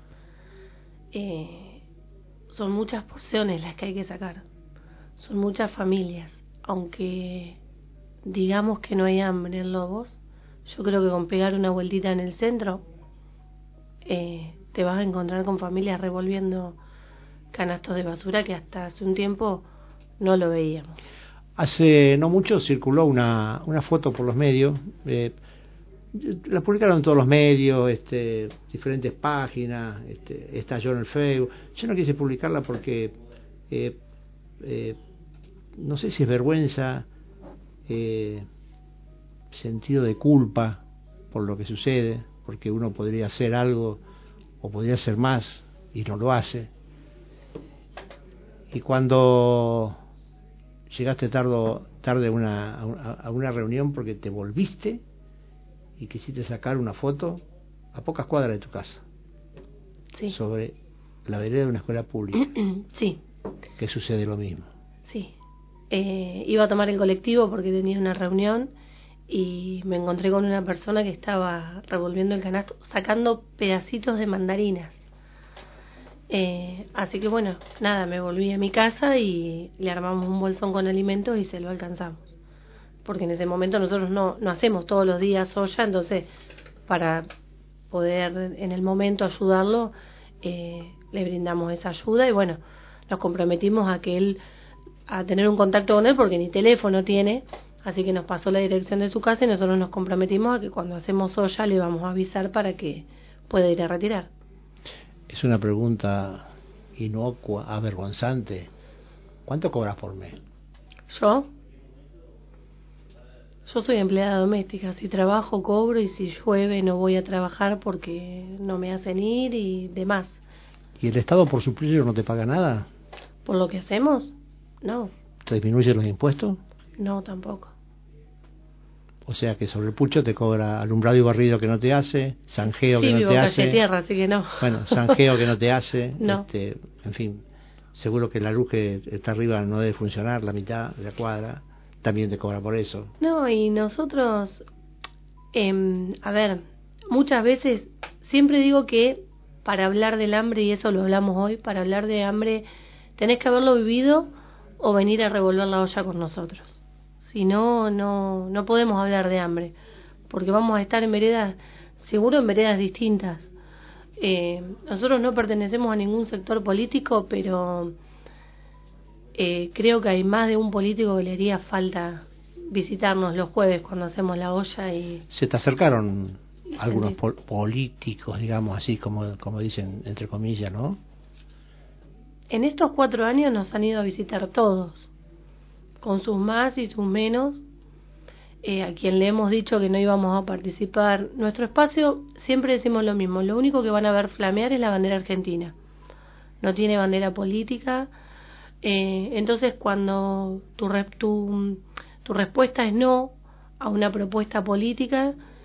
E: Eh, son muchas porciones las que hay que sacar, son muchas familias, aunque digamos que no hay hambre en Lobos, yo creo que con pegar una vueltita en el centro eh, te vas a encontrar con familias revolviendo canastos de basura que hasta hace un tiempo no lo veíamos. Hace no mucho circuló una, una foto por los medios, eh, la publicaron todos los medios, este, diferentes páginas, este, estalló en el Facebook. Yo no quise publicarla porque eh, eh, no sé si es vergüenza, eh, sentido de culpa por lo que sucede, porque uno podría hacer algo o podría hacer más y no lo hace. Y cuando llegaste tarde, tarde a, una, a una reunión porque te volviste y quisiste sacar una foto a pocas cuadras de tu casa, sí, sobre la vereda de una escuela pública. Sí. Que sucede lo mismo. Sí. Eh, iba a tomar el colectivo porque tenía una reunión y me encontré con una persona que estaba revolviendo el canasto, sacando pedacitos de mandarinas. Eh, así que bueno, nada, me volví a mi casa y le armamos un bolsón con alimentos y se lo alcanzamos. Porque en ese momento nosotros no, no hacemos todos los días olla, entonces para poder en el momento ayudarlo, eh, le brindamos esa ayuda y bueno, nos comprometimos a que él, a tener un contacto con él porque ni teléfono tiene, así que nos pasó la dirección de su casa y nosotros nos comprometimos a que cuando hacemos olla le vamos a avisar para que pueda ir a retirar. Es una pregunta inocua, avergonzante. ¿Cuánto cobras por mes? ¿Yo? Yo soy empleada doméstica, si trabajo cobro y si llueve no voy a trabajar porque no me hacen ir y demás. ¿Y el Estado por suplirlo no te paga nada? ¿Por lo que hacemos? No. ¿Te disminuye los impuestos? No, tampoco. O sea que sobre el pucho te cobra alumbrado y barrido que no te hace, zanjeo sí, que no te hace. Sí, vivo calle tierra, así que no. Bueno, zanjeo que no te hace. No. Este, en fin, seguro que la luz que está arriba no debe funcionar, la mitad de la cuadra. También te cobra por eso. No, y nosotros, eh, a ver, muchas veces, siempre digo que para hablar del hambre, y eso lo hablamos hoy, para hablar de hambre tenés que haberlo vivido o venir a revolver la olla con nosotros. Si no, no, no podemos hablar de hambre, porque vamos a estar en veredas, seguro en veredas distintas. Eh, nosotros no pertenecemos a ningún sector político, pero... Eh, creo que hay más de un político que le haría falta visitarnos los jueves cuando hacemos la olla y... ¿Se te acercaron algunos pol- políticos, digamos así, como, como dicen, entre comillas, no? En estos cuatro años nos han ido a visitar todos, con sus más y sus menos, eh, a quien le hemos dicho que no íbamos a participar. Nuestro espacio, siempre decimos lo mismo, lo único que van a ver flamear es la bandera argentina. No tiene bandera política. Eh, entonces cuando tu, tu, tu respuesta es no a una propuesta política,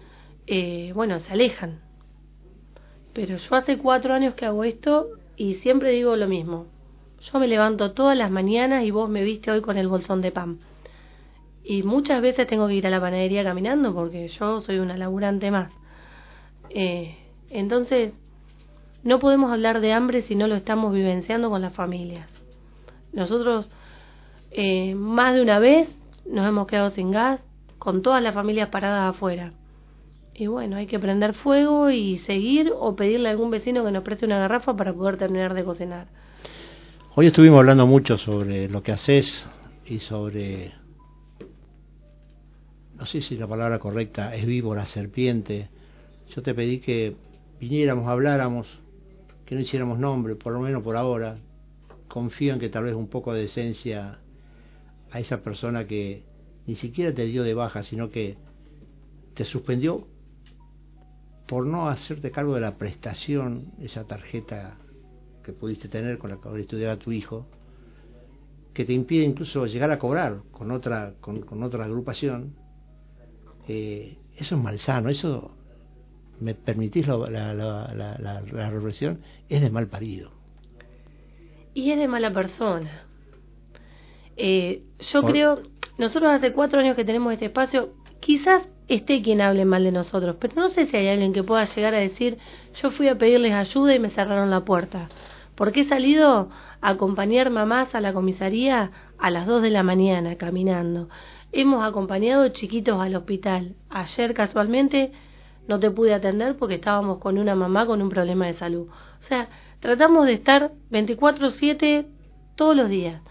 E: eh, bueno, se alejan. Pero yo hace cuatro años que hago esto y siempre digo lo mismo. Yo me levanto todas las mañanas y vos me viste hoy con el bolsón de pan. Y muchas veces tengo que ir a la panadería caminando porque yo soy una laburante más. Eh, entonces, no podemos hablar de hambre si no lo estamos vivenciando con las familias. Nosotros, eh, más de una vez, nos hemos quedado sin gas, con todas las familias paradas afuera. Y bueno, hay que prender fuego y seguir o pedirle a algún vecino que nos preste una garrafa para poder terminar de cocinar.
B: Hoy estuvimos hablando mucho sobre lo que haces y sobre, no sé si la palabra correcta es víbora, serpiente. Yo te pedí que viniéramos, habláramos, que no hiciéramos nombre, por lo menos por ahora. Confío en que tal vez un poco de decencia a esa persona que ni siquiera te dio de baja, sino que te suspendió por no hacerte cargo de la prestación, esa tarjeta que pudiste tener con la que estudiaba tu hijo, que te impide incluso llegar a cobrar con otra con, con otra agrupación. Eh, eso es malsano, eso, me permitís la, la, la, la, la, la reflexión, es de mal parido.
E: Y es de mala persona. Eh, yo
B: Por...
E: creo, nosotros hace cuatro años que tenemos este espacio, quizás esté quien hable mal de nosotros, pero no sé si hay alguien que pueda llegar a decir, yo fui a pedirles ayuda y me cerraron la puerta. Porque he salido a acompañar mamás a la comisaría a las dos de la mañana caminando. Hemos acompañado chiquitos al hospital. Ayer casualmente no te pude atender porque estábamos con una mamá con un problema de salud. O sea, tratamos de estar veinticuatro siete todos los días.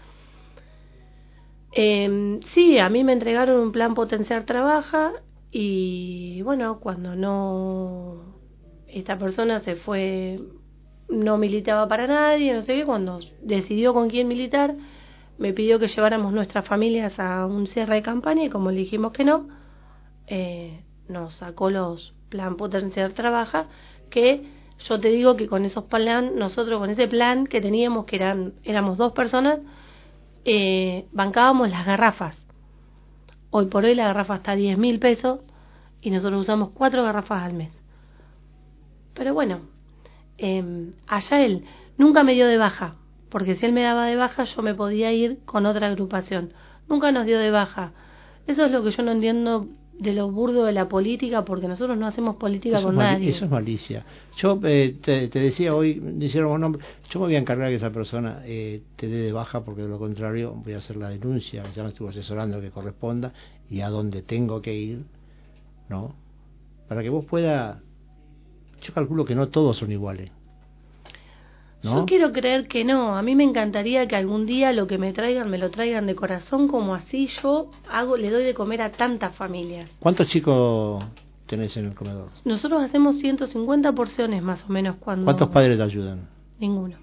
E: Eh, sí, a mí me entregaron un plan Potenciar Trabaja y bueno, cuando no, esta persona se fue, no militaba para nadie, no sé qué, cuando decidió con quién militar, me pidió que lleváramos nuestras familias a un cierre de campaña y como le dijimos que no, eh, nos sacó los plan Potenciar Trabaja, que yo te digo que con esos plan, nosotros con ese plan que teníamos, que eran éramos dos personas, eh, bancábamos las garrafas. Hoy por hoy la garrafa está a diez mil pesos y nosotros usamos cuatro garrafas al mes. Pero bueno, eh, allá él nunca me dio de baja, porque si él me daba de baja yo me podía ir con otra agrupación. Nunca nos dio de baja. Eso es lo que yo no entiendo de lo burdo de la política, porque nosotros no hacemos política
B: eso
E: con
B: mal,
E: nadie.
B: Eso es malicia. Yo eh, te, te decía hoy, dijeron un nombre, yo me voy a encargar que esa persona eh, te dé de baja, porque de lo contrario voy a hacer la denuncia, ya me estuvo asesorando lo que corresponda y a dónde tengo que ir, ¿no? Para que vos puedas, yo calculo que no todos son iguales, ¿no?
E: Yo quiero creer que no. A mí me encantaría que algún día lo que me traigan, me lo traigan de corazón, como así yo hago, le doy de comer a tantas familias.
B: ¿Cuántos chicos tenés en el comedor?
E: Nosotros hacemos ciento cincuenta porciones más o menos cuando...
B: ¿Cuántos padres te ayudan?
E: Ninguno.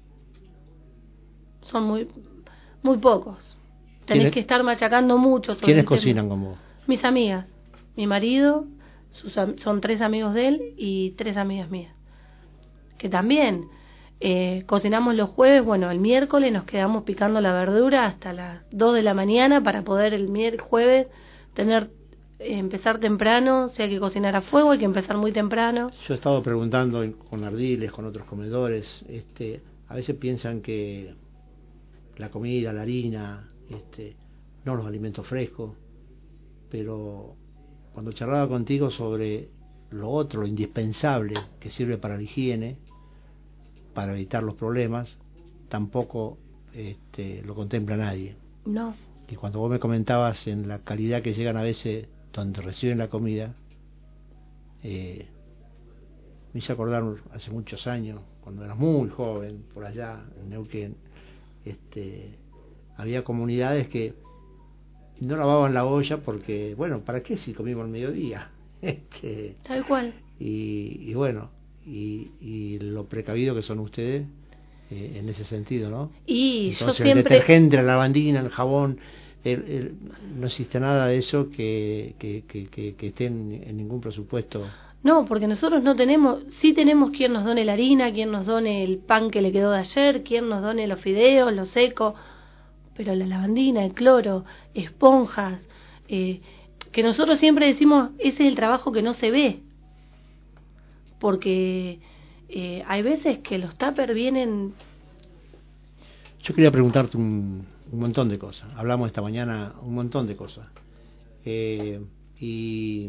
E: Son muy muy pocos. Tenés que estar machacando mucho sobre
B: ¿Quiénes
E: el tema.
B: cocinan con vos?
E: Mis amigas. Mi marido, sus, son tres amigos de él y tres amigas mías. Que también... Eh, cocinamos los jueves, bueno, el miércoles nos quedamos picando la verdura hasta las dos de la mañana para poder el miércoles, jueves tener eh, empezar temprano. Si hay que cocinar a fuego hay que empezar muy temprano.
B: Yo he estado preguntando con Ardiles, con otros comedores, este, a veces piensan que la comida, la harina, este, no los alimentos frescos, pero cuando charlaba contigo sobre lo otro, lo indispensable que sirve para la higiene, para evitar los problemas, tampoco este, lo contempla nadie.
E: No.
B: Y cuando vos me comentabas en la calidad que llegan a veces donde reciben la comida, eh, me hice acordar hace muchos años, cuando era muy joven, por allá en Neuquén, este, había comunidades que no lavaban la olla porque, bueno, ¿para qué si comimos al mediodía? Este,
E: Tal cual.
B: Y, y bueno, Y, y lo precavido que son ustedes eh, en ese sentido, ¿no?
E: Y
B: entonces,
E: yo siempre...
B: el detergente, la lavandina, el jabón, el, el, no existe nada de eso que, que, que, que, que esté en, en ningún presupuesto.
E: No, porque nosotros no tenemos, sí tenemos quien nos done la harina, quien nos done el pan que le quedó de ayer, quien nos done los fideos, los secos, pero la lavandina, el cloro, esponjas, eh, que nosotros siempre decimos, ese es el trabajo que no se ve, porque eh, hay veces que los tuppers vienen...
B: Yo quería preguntarte un, un montón de cosas. Hablamos esta mañana un montón de cosas. Eh, y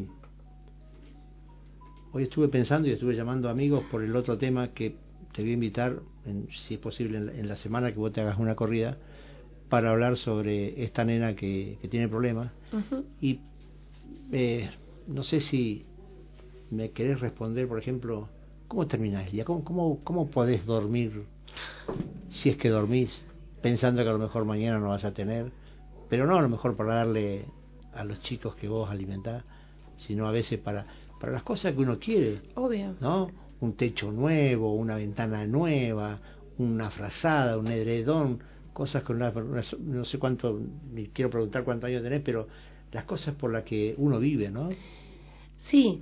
B: hoy estuve pensando y estuve llamando amigos por el otro tema que te voy a invitar, en, si es posible, en la, en la semana que vos te hagas una corrida, para hablar sobre esta nena que, que tiene problemas. Uh-huh. Y eh, no sé si me querés responder, por ejemplo, ¿cómo terminás el día? ¿Cómo, cómo, cómo podés dormir, si es que dormís, pensando que a lo mejor mañana no vas a tener, pero no a lo mejor para darle a los chicos que vos alimentás, sino a veces para, para las cosas que uno quiere?
E: Obvio.
B: ¿No? Un techo nuevo, una ventana nueva, una frazada, un edredón, cosas con una, una, no sé cuánto, ni quiero preguntar cuántos años tenés, pero las cosas por las que uno vive, ¿no?
E: Sí.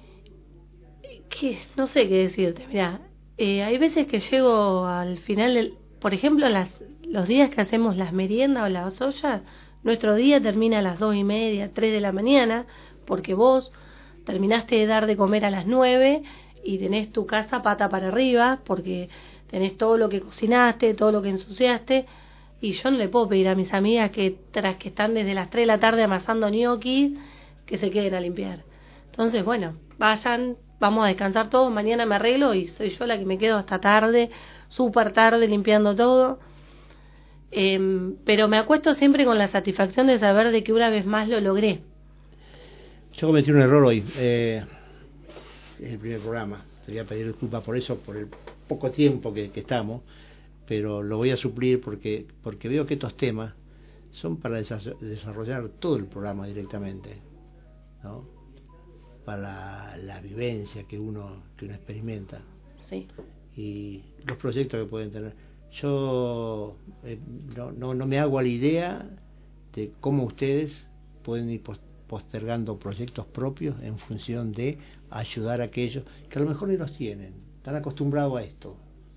E: Que no sé qué decirte, mirá, eh, hay veces que llego al final del, por ejemplo, las, los días que hacemos las meriendas o las ollas, nuestro día termina a las dos y media, tres de la mañana, porque vos terminaste de dar de comer a las nueve y tenés tu casa pata para arriba, porque tenés todo lo que cocinaste, todo lo que ensuciaste, y yo no le puedo pedir a mis amigas que tras que están desde las tres de la tarde amasando ñoquis, que se queden a limpiar. Entonces, bueno, vayan, vamos a descansar todos, mañana me arreglo y soy yo la que me quedo hasta tarde, súper tarde limpiando todo. Eh, pero me acuesto siempre con la satisfacción de saber de que una vez más lo logré.
B: Yo cometí un error hoy, eh, es el primer programa, te voy a pedir disculpas por eso, por el poco tiempo que, que estamos, pero lo voy a suplir porque, porque veo que estos temas son para desarrollar todo el programa directamente, ¿no? Para la, la vivencia que uno que uno experimenta,
E: sí,
B: y los proyectos que pueden tener. Yo eh, no, no, no me hago a la idea de cómo ustedes pueden ir postergando proyectos propios en función de ayudar a aquellos que a lo mejor ni los tienen, están acostumbrados a esto,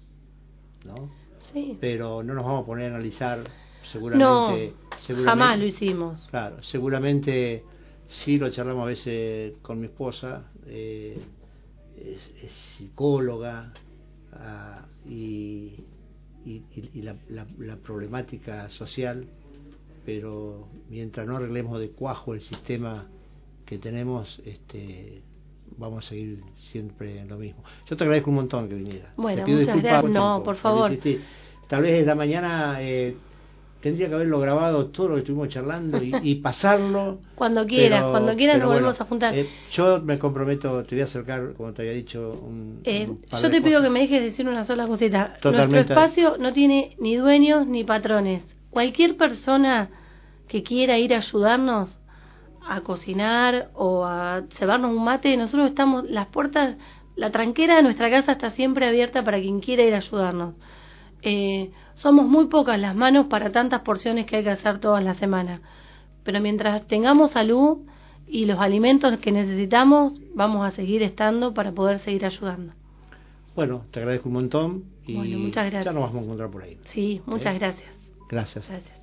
B: ¿no?
E: Sí.
B: Pero no nos vamos a poner a analizar seguramente,
E: no,
B: seguramente
E: jamás lo hicimos.
B: Claro, seguramente sí lo charlamos a veces con mi esposa, eh, es, es psicóloga, ah, y, y, y la, la, la problemática social, pero mientras no arreglemos de cuajo el sistema que tenemos, este, vamos a seguir siempre en lo mismo. Yo te agradezco un montón que vinieras.
E: Bueno, muchas gracias. No, por favor.
B: Tal vez esta mañana eh, tendría que haberlo grabado todo lo que estuvimos charlando y, y pasarlo.
E: Cuando quieras, pero, cuando quieras nos volvemos bueno, a juntar.
B: Eh, yo me comprometo, te voy a acercar, como te había dicho, un,
E: eh,
B: un par
E: yo
B: de
E: te pido
B: cosas.
E: que me dejes decir una sola cosita.
B: Totalmente.
E: Nuestro espacio no tiene ni dueños ni patrones. Cualquier persona que quiera ir a ayudarnos a cocinar o a cebarnos un mate, nosotros estamos, las puertas, la tranquera de nuestra casa está siempre abierta para quien quiera ir a ayudarnos. Eh, somos muy pocas las manos para tantas porciones que hay que hacer todas las semanas, pero mientras tengamos salud y los alimentos que necesitamos, vamos a seguir estando para poder seguir ayudando.
B: Bueno, te agradezco un montón y
E: bueno, muchas gracias.
B: Ya nos vamos a encontrar por ahí.
E: Sí, muchas
B: ¿Eh?
E: gracias.
B: Gracias.
E: Gracias.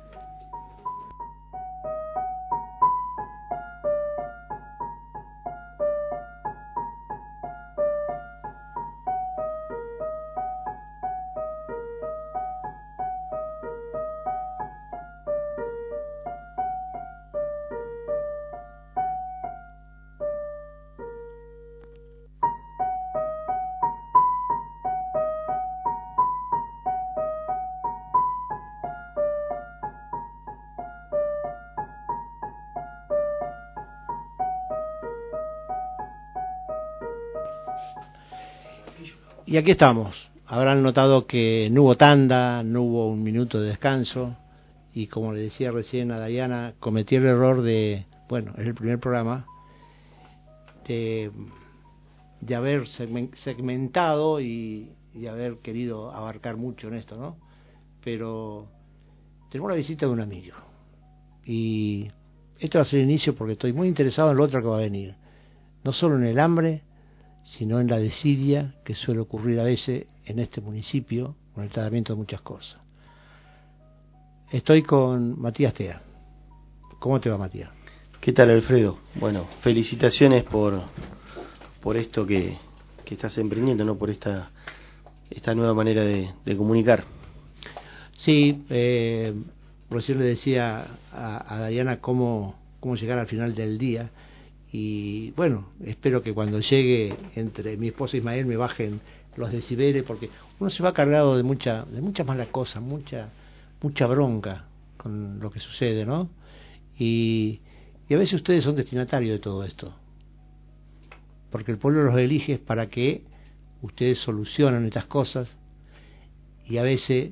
B: Y aquí estamos. Habrán notado que no hubo tanda, no hubo un minuto de descanso, y como le decía recién a Diana, cometí el error de, bueno, es el primer programa, de, de haber segmentado y, y haber querido abarcar mucho en esto, ¿no? Pero tenemos la visita de un amigo, y esto va a ser el inicio porque estoy muy interesado en lo otro que va a venir, no solo en el hambre, sino en la desidia que suele ocurrir a veces en este municipio con el tratamiento de muchas cosas. Estoy con Matías Tea. ¿Cómo te va, Matías?
F: ¿Qué tal, Alfredo? Bueno, felicitaciones por por esto que, que estás emprendiendo, ¿no? Por esta esta nueva manera de, de comunicar.
B: Sí, eh, recién le decía a, a Dariana cómo, cómo llegar al final del día, y bueno, espero que cuando llegue entre mi esposa y Ismael me bajen los decibeles, porque uno se va cargado de mucha de muchas malas cosas, mucha mucha bronca con lo que sucede, ¿no? Y, y a veces ustedes son destinatarios de todo esto, porque el pueblo los elige para que ustedes solucionen estas cosas, y a veces,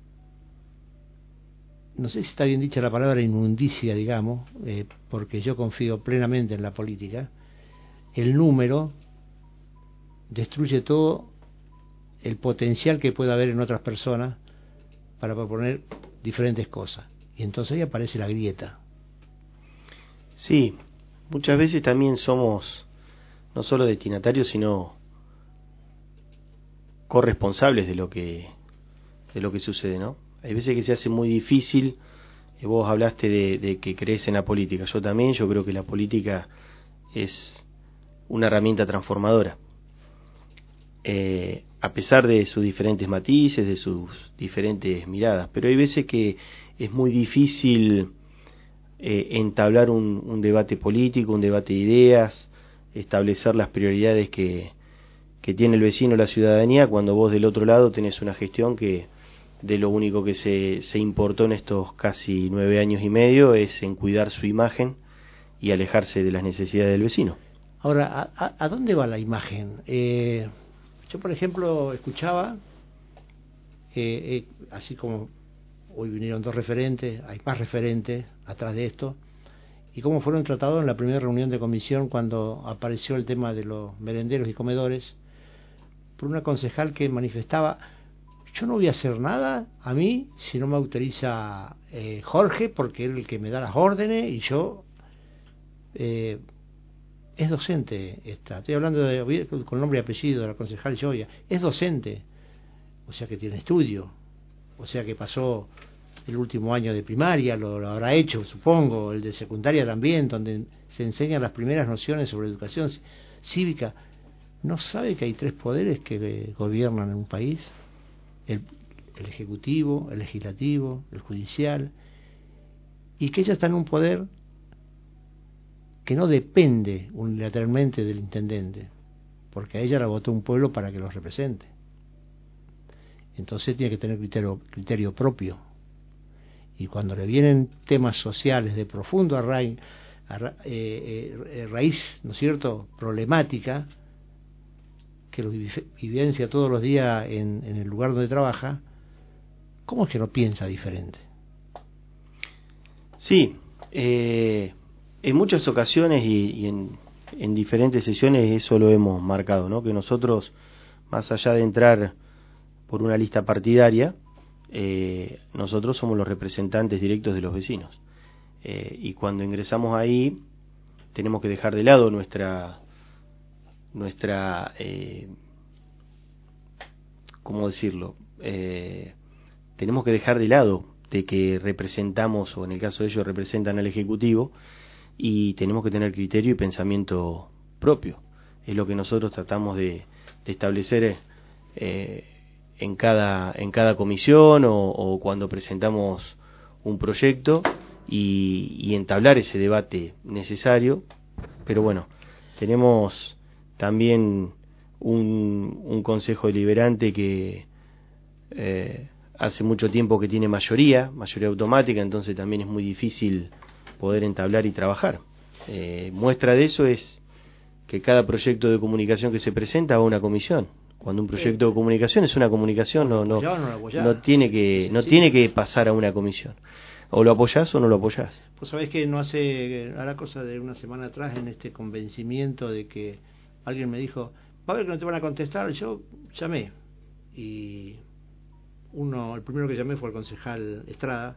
B: no sé si está bien dicha la palabra inmundicia, digamos, eh, porque yo confío plenamente en la política, el número destruye todo el potencial que puede haber en otras personas para proponer diferentes cosas, y entonces ahí aparece la grieta.
F: Sí, muchas veces también somos no solo destinatarios, sino corresponsables de lo que de lo que sucede, ¿no? Hay veces que se hace muy difícil. eh, vos hablaste de, de que crees en la política, yo también, yo creo que la política es una herramienta transformadora, eh, a pesar de sus diferentes matices, de sus diferentes miradas, pero hay veces que es muy difícil eh, entablar un, un debate político, un debate de ideas, establecer las prioridades que, que tiene el vecino, la ciudadanía, cuando vos del otro lado tenés una gestión que de lo único que se, se importó en estos casi nueve años y medio es en cuidar su imagen y alejarse de las necesidades del vecino.
B: Ahora, ¿a, a dónde va la imagen? Eh, yo, por ejemplo, escuchaba, eh, eh, así como hoy vinieron dos referentes, hay más referentes atrás de esto, y cómo fueron tratados en la primera reunión de comisión cuando apareció el tema de los merenderos y comedores, por una concejal que manifestaba: yo no voy a hacer nada a mí si no me autoriza eh, Jorge, porque él es el que me da las órdenes, y yo eh, es docente esta, estoy hablando de, con nombre y apellido, de la concejal Joya, es docente, o sea que tiene estudio, o sea que pasó el último año de primaria, lo, lo habrá hecho, supongo, el de secundaria también, donde se enseñan las primeras nociones sobre educación cívica. ¿No sabe que hay tres poderes que eh, gobiernan en un país? El, el ejecutivo, el legislativo, el judicial, y que ella está en un poder que no depende unilateralmente del intendente, porque a ella la votó un pueblo para que los represente. Entonces tiene que tener criterio, criterio propio, y cuando le vienen temas sociales de profundo arraigo, arra, eh, eh, raíz, ¿no es cierto?, problemática, que lo vivencia todos los días en, en el lugar donde trabaja, ¿cómo es que no piensa diferente?
F: Sí, eh, en muchas ocasiones y, y en, en diferentes sesiones eso lo hemos marcado, ¿no? Que nosotros, más allá de entrar por una lista partidaria, eh, nosotros somos los representantes directos de los vecinos. Eh, y cuando ingresamos ahí, tenemos que dejar de lado nuestra... nuestra eh, ¿cómo decirlo? Eh, tenemos que dejar de lado de que representamos, o en el caso de ellos representan al Ejecutivo, y tenemos que tener criterio y pensamiento propio. Es lo que nosotros tratamos de, de establecer eh, en cada en cada comisión o, o cuando presentamos un proyecto, y, y entablar ese debate necesario. Pero bueno, tenemos también un, un consejo deliberante que eh, hace mucho tiempo que tiene mayoría, mayoría automática, entonces también es muy difícil poder entablar y trabajar. Eh, muestra de eso es que cada proyecto de comunicación que se presenta va a una comisión. Cuando un proyecto de comunicación es una comunicación, no no no tiene que no tiene que pasar a una comisión. O lo apoyás o no lo apoyás.
B: Pues sabés que no hace, hará cosa de una semana atrás, en este convencimiento de que alguien me dijo, va a ver que no te van a contestar, yo llamé, y uno, el primero que llamé fue el concejal Estrada,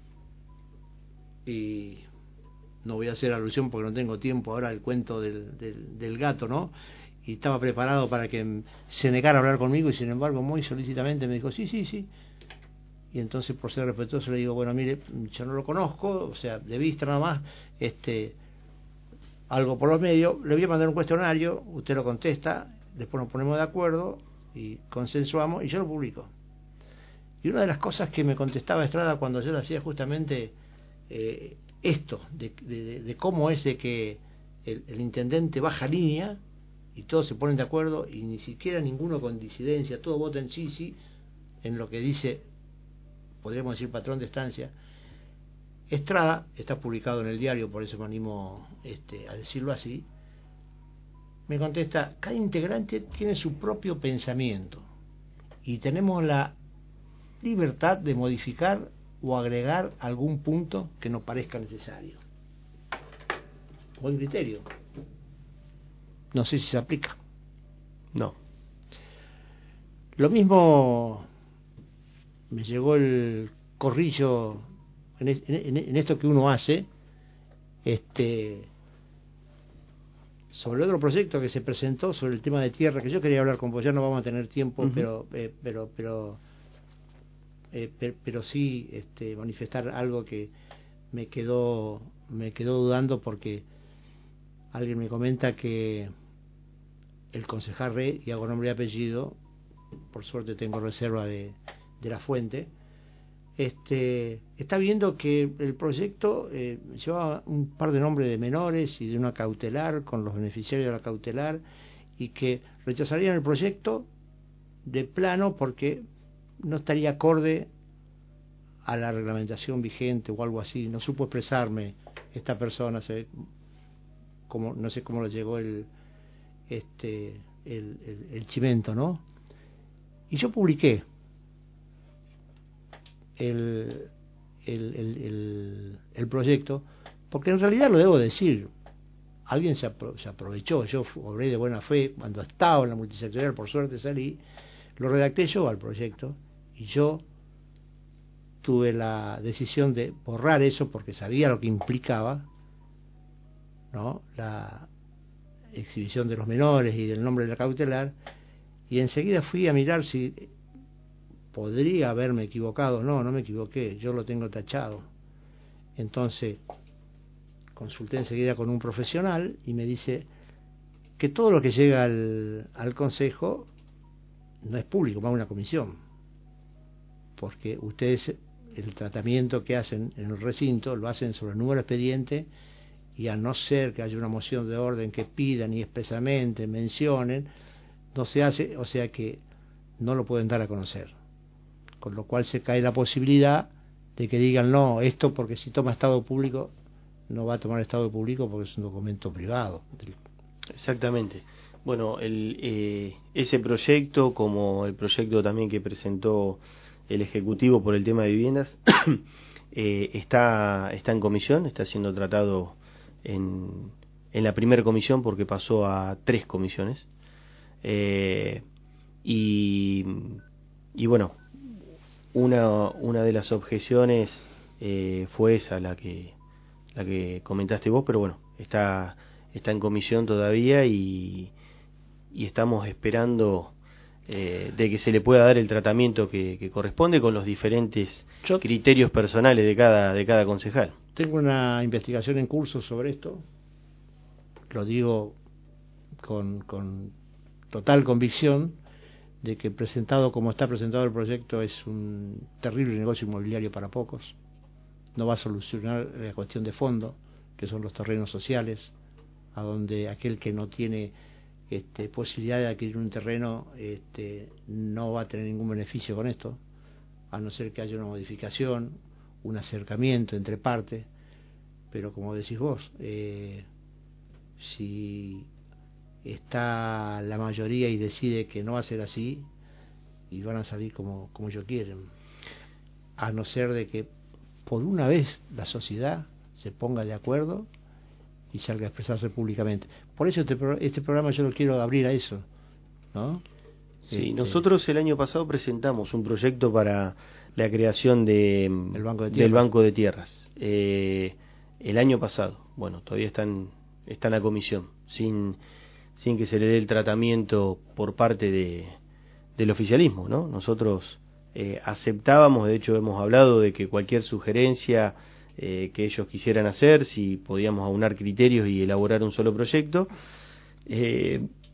B: y no voy a hacer alusión porque no tengo tiempo ahora al cuento del, del, del gato, ¿no? Y estaba preparado para que se negara a hablar conmigo, y sin embargo muy solícitamente me dijo, sí, sí, sí. Y entonces, por ser respetuoso, le digo, bueno, mire, yo no lo conozco, o sea, de vista nada más, este, algo por los medios, le voy a mandar un cuestionario, usted lo contesta, después nos ponemos de acuerdo y consensuamos y yo lo publico. Y una de las cosas que me contestaba Estrada cuando yo le hacía justamente eh, esto, de, de, de cómo es de que el, el intendente baja línea y todos se ponen de acuerdo y ni siquiera ninguno con disidencia, todos votan sí, sí, en lo que dice, podríamos decir, patrón de estancia. Estrada, está publicado en el diario, por eso me animo este, a decirlo así, me contesta, cada integrante tiene su propio pensamiento y tenemos la libertad de modificar o agregar algún punto que nos parezca necesario. Buen criterio. No sé si se aplica.
F: No.
B: Lo mismo me llegó el corrillo en, en, en esto que uno hace, este, sobre otro proyecto que se presentó sobre el tema de tierra, que yo quería hablar con vos, ya no vamos a tener tiempo, uh-huh. pero, eh, pero, pero, eh, pero, pero sí, este, manifestar algo que me quedó, me quedó dudando porque alguien me comenta que el concejal Re, y hago nombre y apellido, por suerte tengo reserva de, de la fuente, este, está viendo que el proyecto eh, llevaba un par de nombres de menores y de una cautelar con los beneficiarios de la cautelar y que rechazarían el proyecto de plano porque no estaría acorde a la reglamentación vigente o algo así. No supo expresarme esta persona, se, como, no sé cómo le llegó el este el, el, el chimento, ¿no? Y yo publiqué el, el, el, el, el proyecto, porque en realidad lo debo decir, alguien se, apro se aprovechó, yo obré de buena fe, cuando estaba en la multisectorial, por suerte salí, lo redacté yo al proyecto, y yo tuve la decisión de borrar eso porque sabía lo que implicaba, ¿no? La exhibición de los menores y del nombre de la cautelar, y enseguida fui a mirar si podría haberme equivocado. No, no me equivoqué, yo lo tengo tachado. Entonces consulté enseguida con un profesional y me dice que todo lo que llega al, al consejo no es público, va a una comisión, porque ustedes el tratamiento que hacen en el recinto lo hacen sobre el número expediente, y a no ser que haya una moción de orden que pidan y expresamente mencionen, no se hace, o sea que no lo pueden dar a conocer, con lo cual se cae la posibilidad de que digan no, esto porque si toma estado público no va a tomar estado público porque es un documento privado.
F: Exactamente. Bueno, el, eh, ese proyecto, como el proyecto también que presentó el Ejecutivo por el tema de viviendas, eh, está, está en comisión, está siendo tratado en, en la primera comisión porque pasó a tres comisiones. Eh, y, y bueno, una, una de las objeciones eh, fue esa, la que, la que comentaste vos, pero bueno, está, está en comisión todavía y, y estamos esperando eh, de que se le pueda dar el tratamiento que, que corresponde con los diferentes Yo criterios personales de cada, de cada concejal.
B: Tengo una investigación en curso sobre esto, lo digo con, con total convicción de que presentado como está presentado el proyecto es un terrible negocio inmobiliario para pocos, no va a solucionar la cuestión de fondo, que son los terrenos sociales, a donde aquel que no tiene este, posibilidad de adquirir un terreno este, no va a tener ningún beneficio con esto, a no ser que haya una modificación, un acercamiento entre partes, pero como decís vos, eh, si está la mayoría y decide que no va a ser así, y van a salir como, como ellos quieren, a no ser de que por una vez la sociedad se ponga de acuerdo y salga a expresarse públicamente. Por eso este, este programa yo lo quiero abrir a eso, ¿no?
F: Sí,
B: este,
F: nosotros el año pasado presentamos un proyecto para la creación de,
B: el banco de
F: del Banco de Tierras. Eh, el año pasado, bueno, todavía están, están a comisión, sin, sin que se le dé el tratamiento por parte de, del oficialismo, ¿no? Nosotros eh, aceptábamos, de hecho hemos hablado de que cualquier sugerencia eh, que ellos quisieran hacer, si podíamos aunar criterios y elaborar un solo proyecto, eh,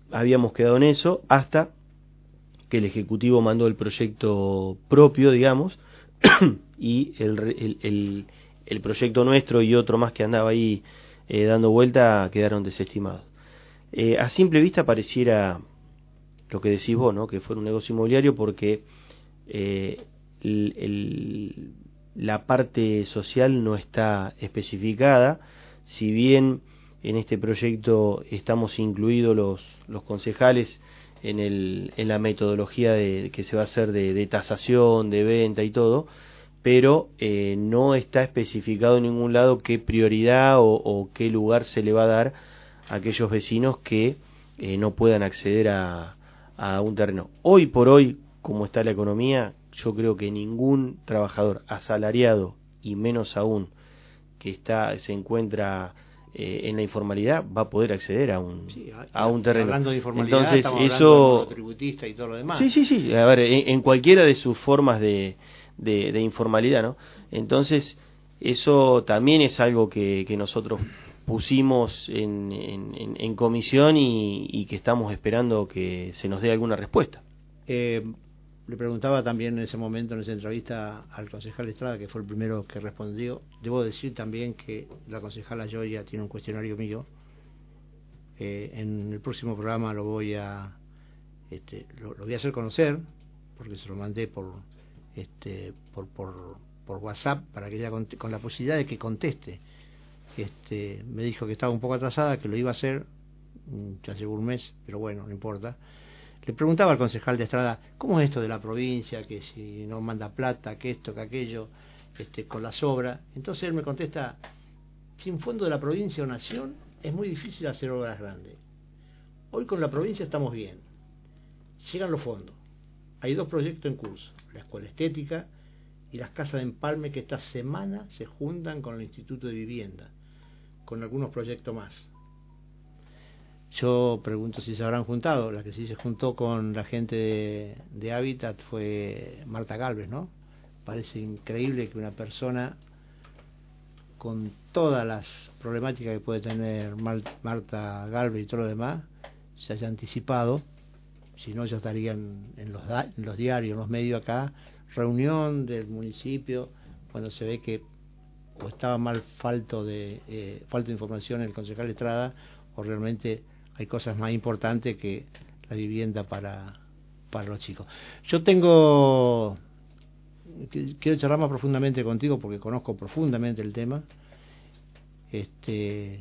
F: habíamos quedado en eso hasta que el Ejecutivo mandó el proyecto propio, digamos, y el, el, el, el proyecto nuestro y otro más que andaba ahí eh, dando vuelta quedaron desestimados. Eh, a simple vista pareciera lo que decís vos, ¿no? Que fuera un negocio inmobiliario porque eh, el, el, la parte social no está especificada, si bien en este proyecto estamos incluidos los, los concejales en, el, en la metodología de, que se va a hacer de, de tasación, de venta y todo, pero eh, no está especificado en ningún lado qué prioridad o, o qué lugar se le va a dar a aquellos vecinos que eh, no puedan acceder a, a un terreno. Hoy por hoy, como está la economía, yo creo que ningún trabajador asalariado, y menos aún que está se encuentra eh, en la informalidad, va a poder acceder a un sí, a un terreno.
B: Hablando de informalidad,
F: entonces
B: estamos
F: eso
B: de tributista y todo lo demás.
F: Sí, sí, sí. A ver, en, en cualquiera de sus formas de, de, de informalidad, ¿no? Entonces eso también es algo que, que nosotros pusimos en, en, en comisión y, y que estamos esperando que se nos dé alguna respuesta.
B: Eh, le preguntaba también en ese momento, en esa entrevista, al concejal Estrada, que fue el primero que respondió. Debo decir también que la concejala Joya tiene un cuestionario mío. Eh, en el próximo programa lo voy a este, lo, lo voy a hacer conocer, porque se lo mandé por este por por, por WhatsApp para que ella con, con la posibilidad de que conteste. Este, me dijo que estaba un poco atrasada, que lo iba a hacer ya llevo un mes, pero bueno, no importa. Le preguntaba al concejal de Estrada, ¿cómo es esto de la provincia? Que si no manda plata, que esto, que aquello, este, con las obras. Entonces él me contesta, sin fondo de la provincia o nación, es muy difícil hacer obras grandes. Hoy con la provincia estamos bien. Llegan los fondos. Hay dos proyectos en curso, la Escuela Estética y las Casas de Empalme, que esta semana se juntan con el Instituto de Vivienda, con algunos proyectos más. Yo pregunto si se habrán juntado. La que sí se juntó con la gente de, de Hábitat fue Marta Galvez, ¿no? Parece increíble que una persona con todas las problemáticas que puede tener Marta Galvez y todo lo demás se haya anticipado. Si no, ya estarían en los, en los diarios, en los medios acá, reunión del municipio, cuando se ve que o estaba mal falto de eh, falta de información el concejal Estrada, o realmente hay cosas más importantes que la vivienda para, para los chicos. Yo tengo, quiero charlar más profundamente contigo porque conozco profundamente el tema, este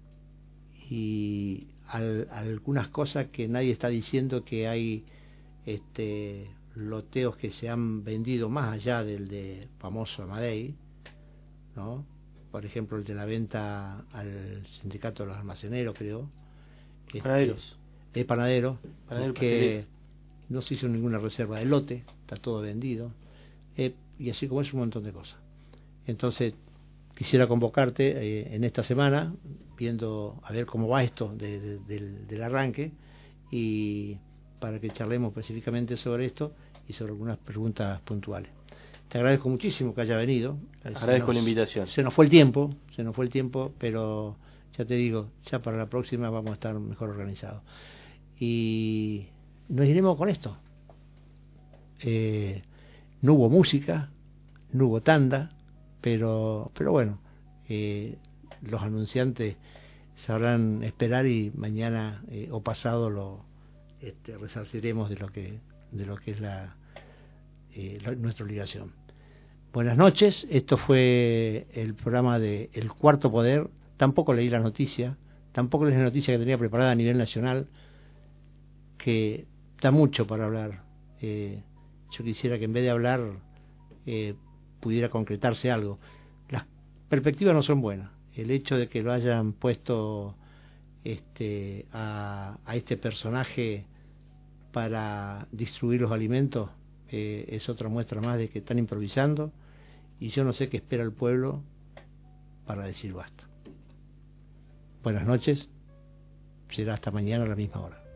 B: y al, algunas cosas que nadie está diciendo, que hay este loteos que se han vendido más allá del de famoso Amadei, ¿no? Por ejemplo, el de la venta al sindicato de los almaceneros, creo.
F: Panaderos.
B: De panaderos,
F: Panadero,
B: que no se hizo ninguna reserva de lote, está todo vendido, eh, y así como es un montón de cosas. Entonces, quisiera convocarte eh, en esta semana, viendo a ver cómo va esto de, de, del, del arranque, y para que charlemos específicamente sobre esto y sobre algunas preguntas puntuales. Te agradezco muchísimo que haya venido.
F: Agradezco nos, la invitación.
B: Se nos fue el tiempo, se nos fue el tiempo, pero ya te digo, ya para la próxima vamos a estar mejor organizados. Y nos iremos con esto. Eh, no hubo música, no hubo tanda, pero, pero bueno, eh, los anunciantes sabrán esperar y mañana eh, o pasado lo este, resarciremos de lo que de lo que es la Eh, nuestra obligación. Buenas noches, esto fue el programa de El Cuarto Poder. Tampoco leí la noticia, tampoco leí la noticia que tenía preparada a nivel nacional, que da mucho para hablar. Eh, yo quisiera que en vez de hablar eh, pudiera concretarse algo. Las perspectivas no son buenas. El hecho de que lo hayan puesto este, a, a este personaje para distribuir los alimentos Eh, es otra muestra más de que están improvisando, y yo no sé qué espera el pueblo para decir basta. Buenas noches, será hasta mañana a la misma hora.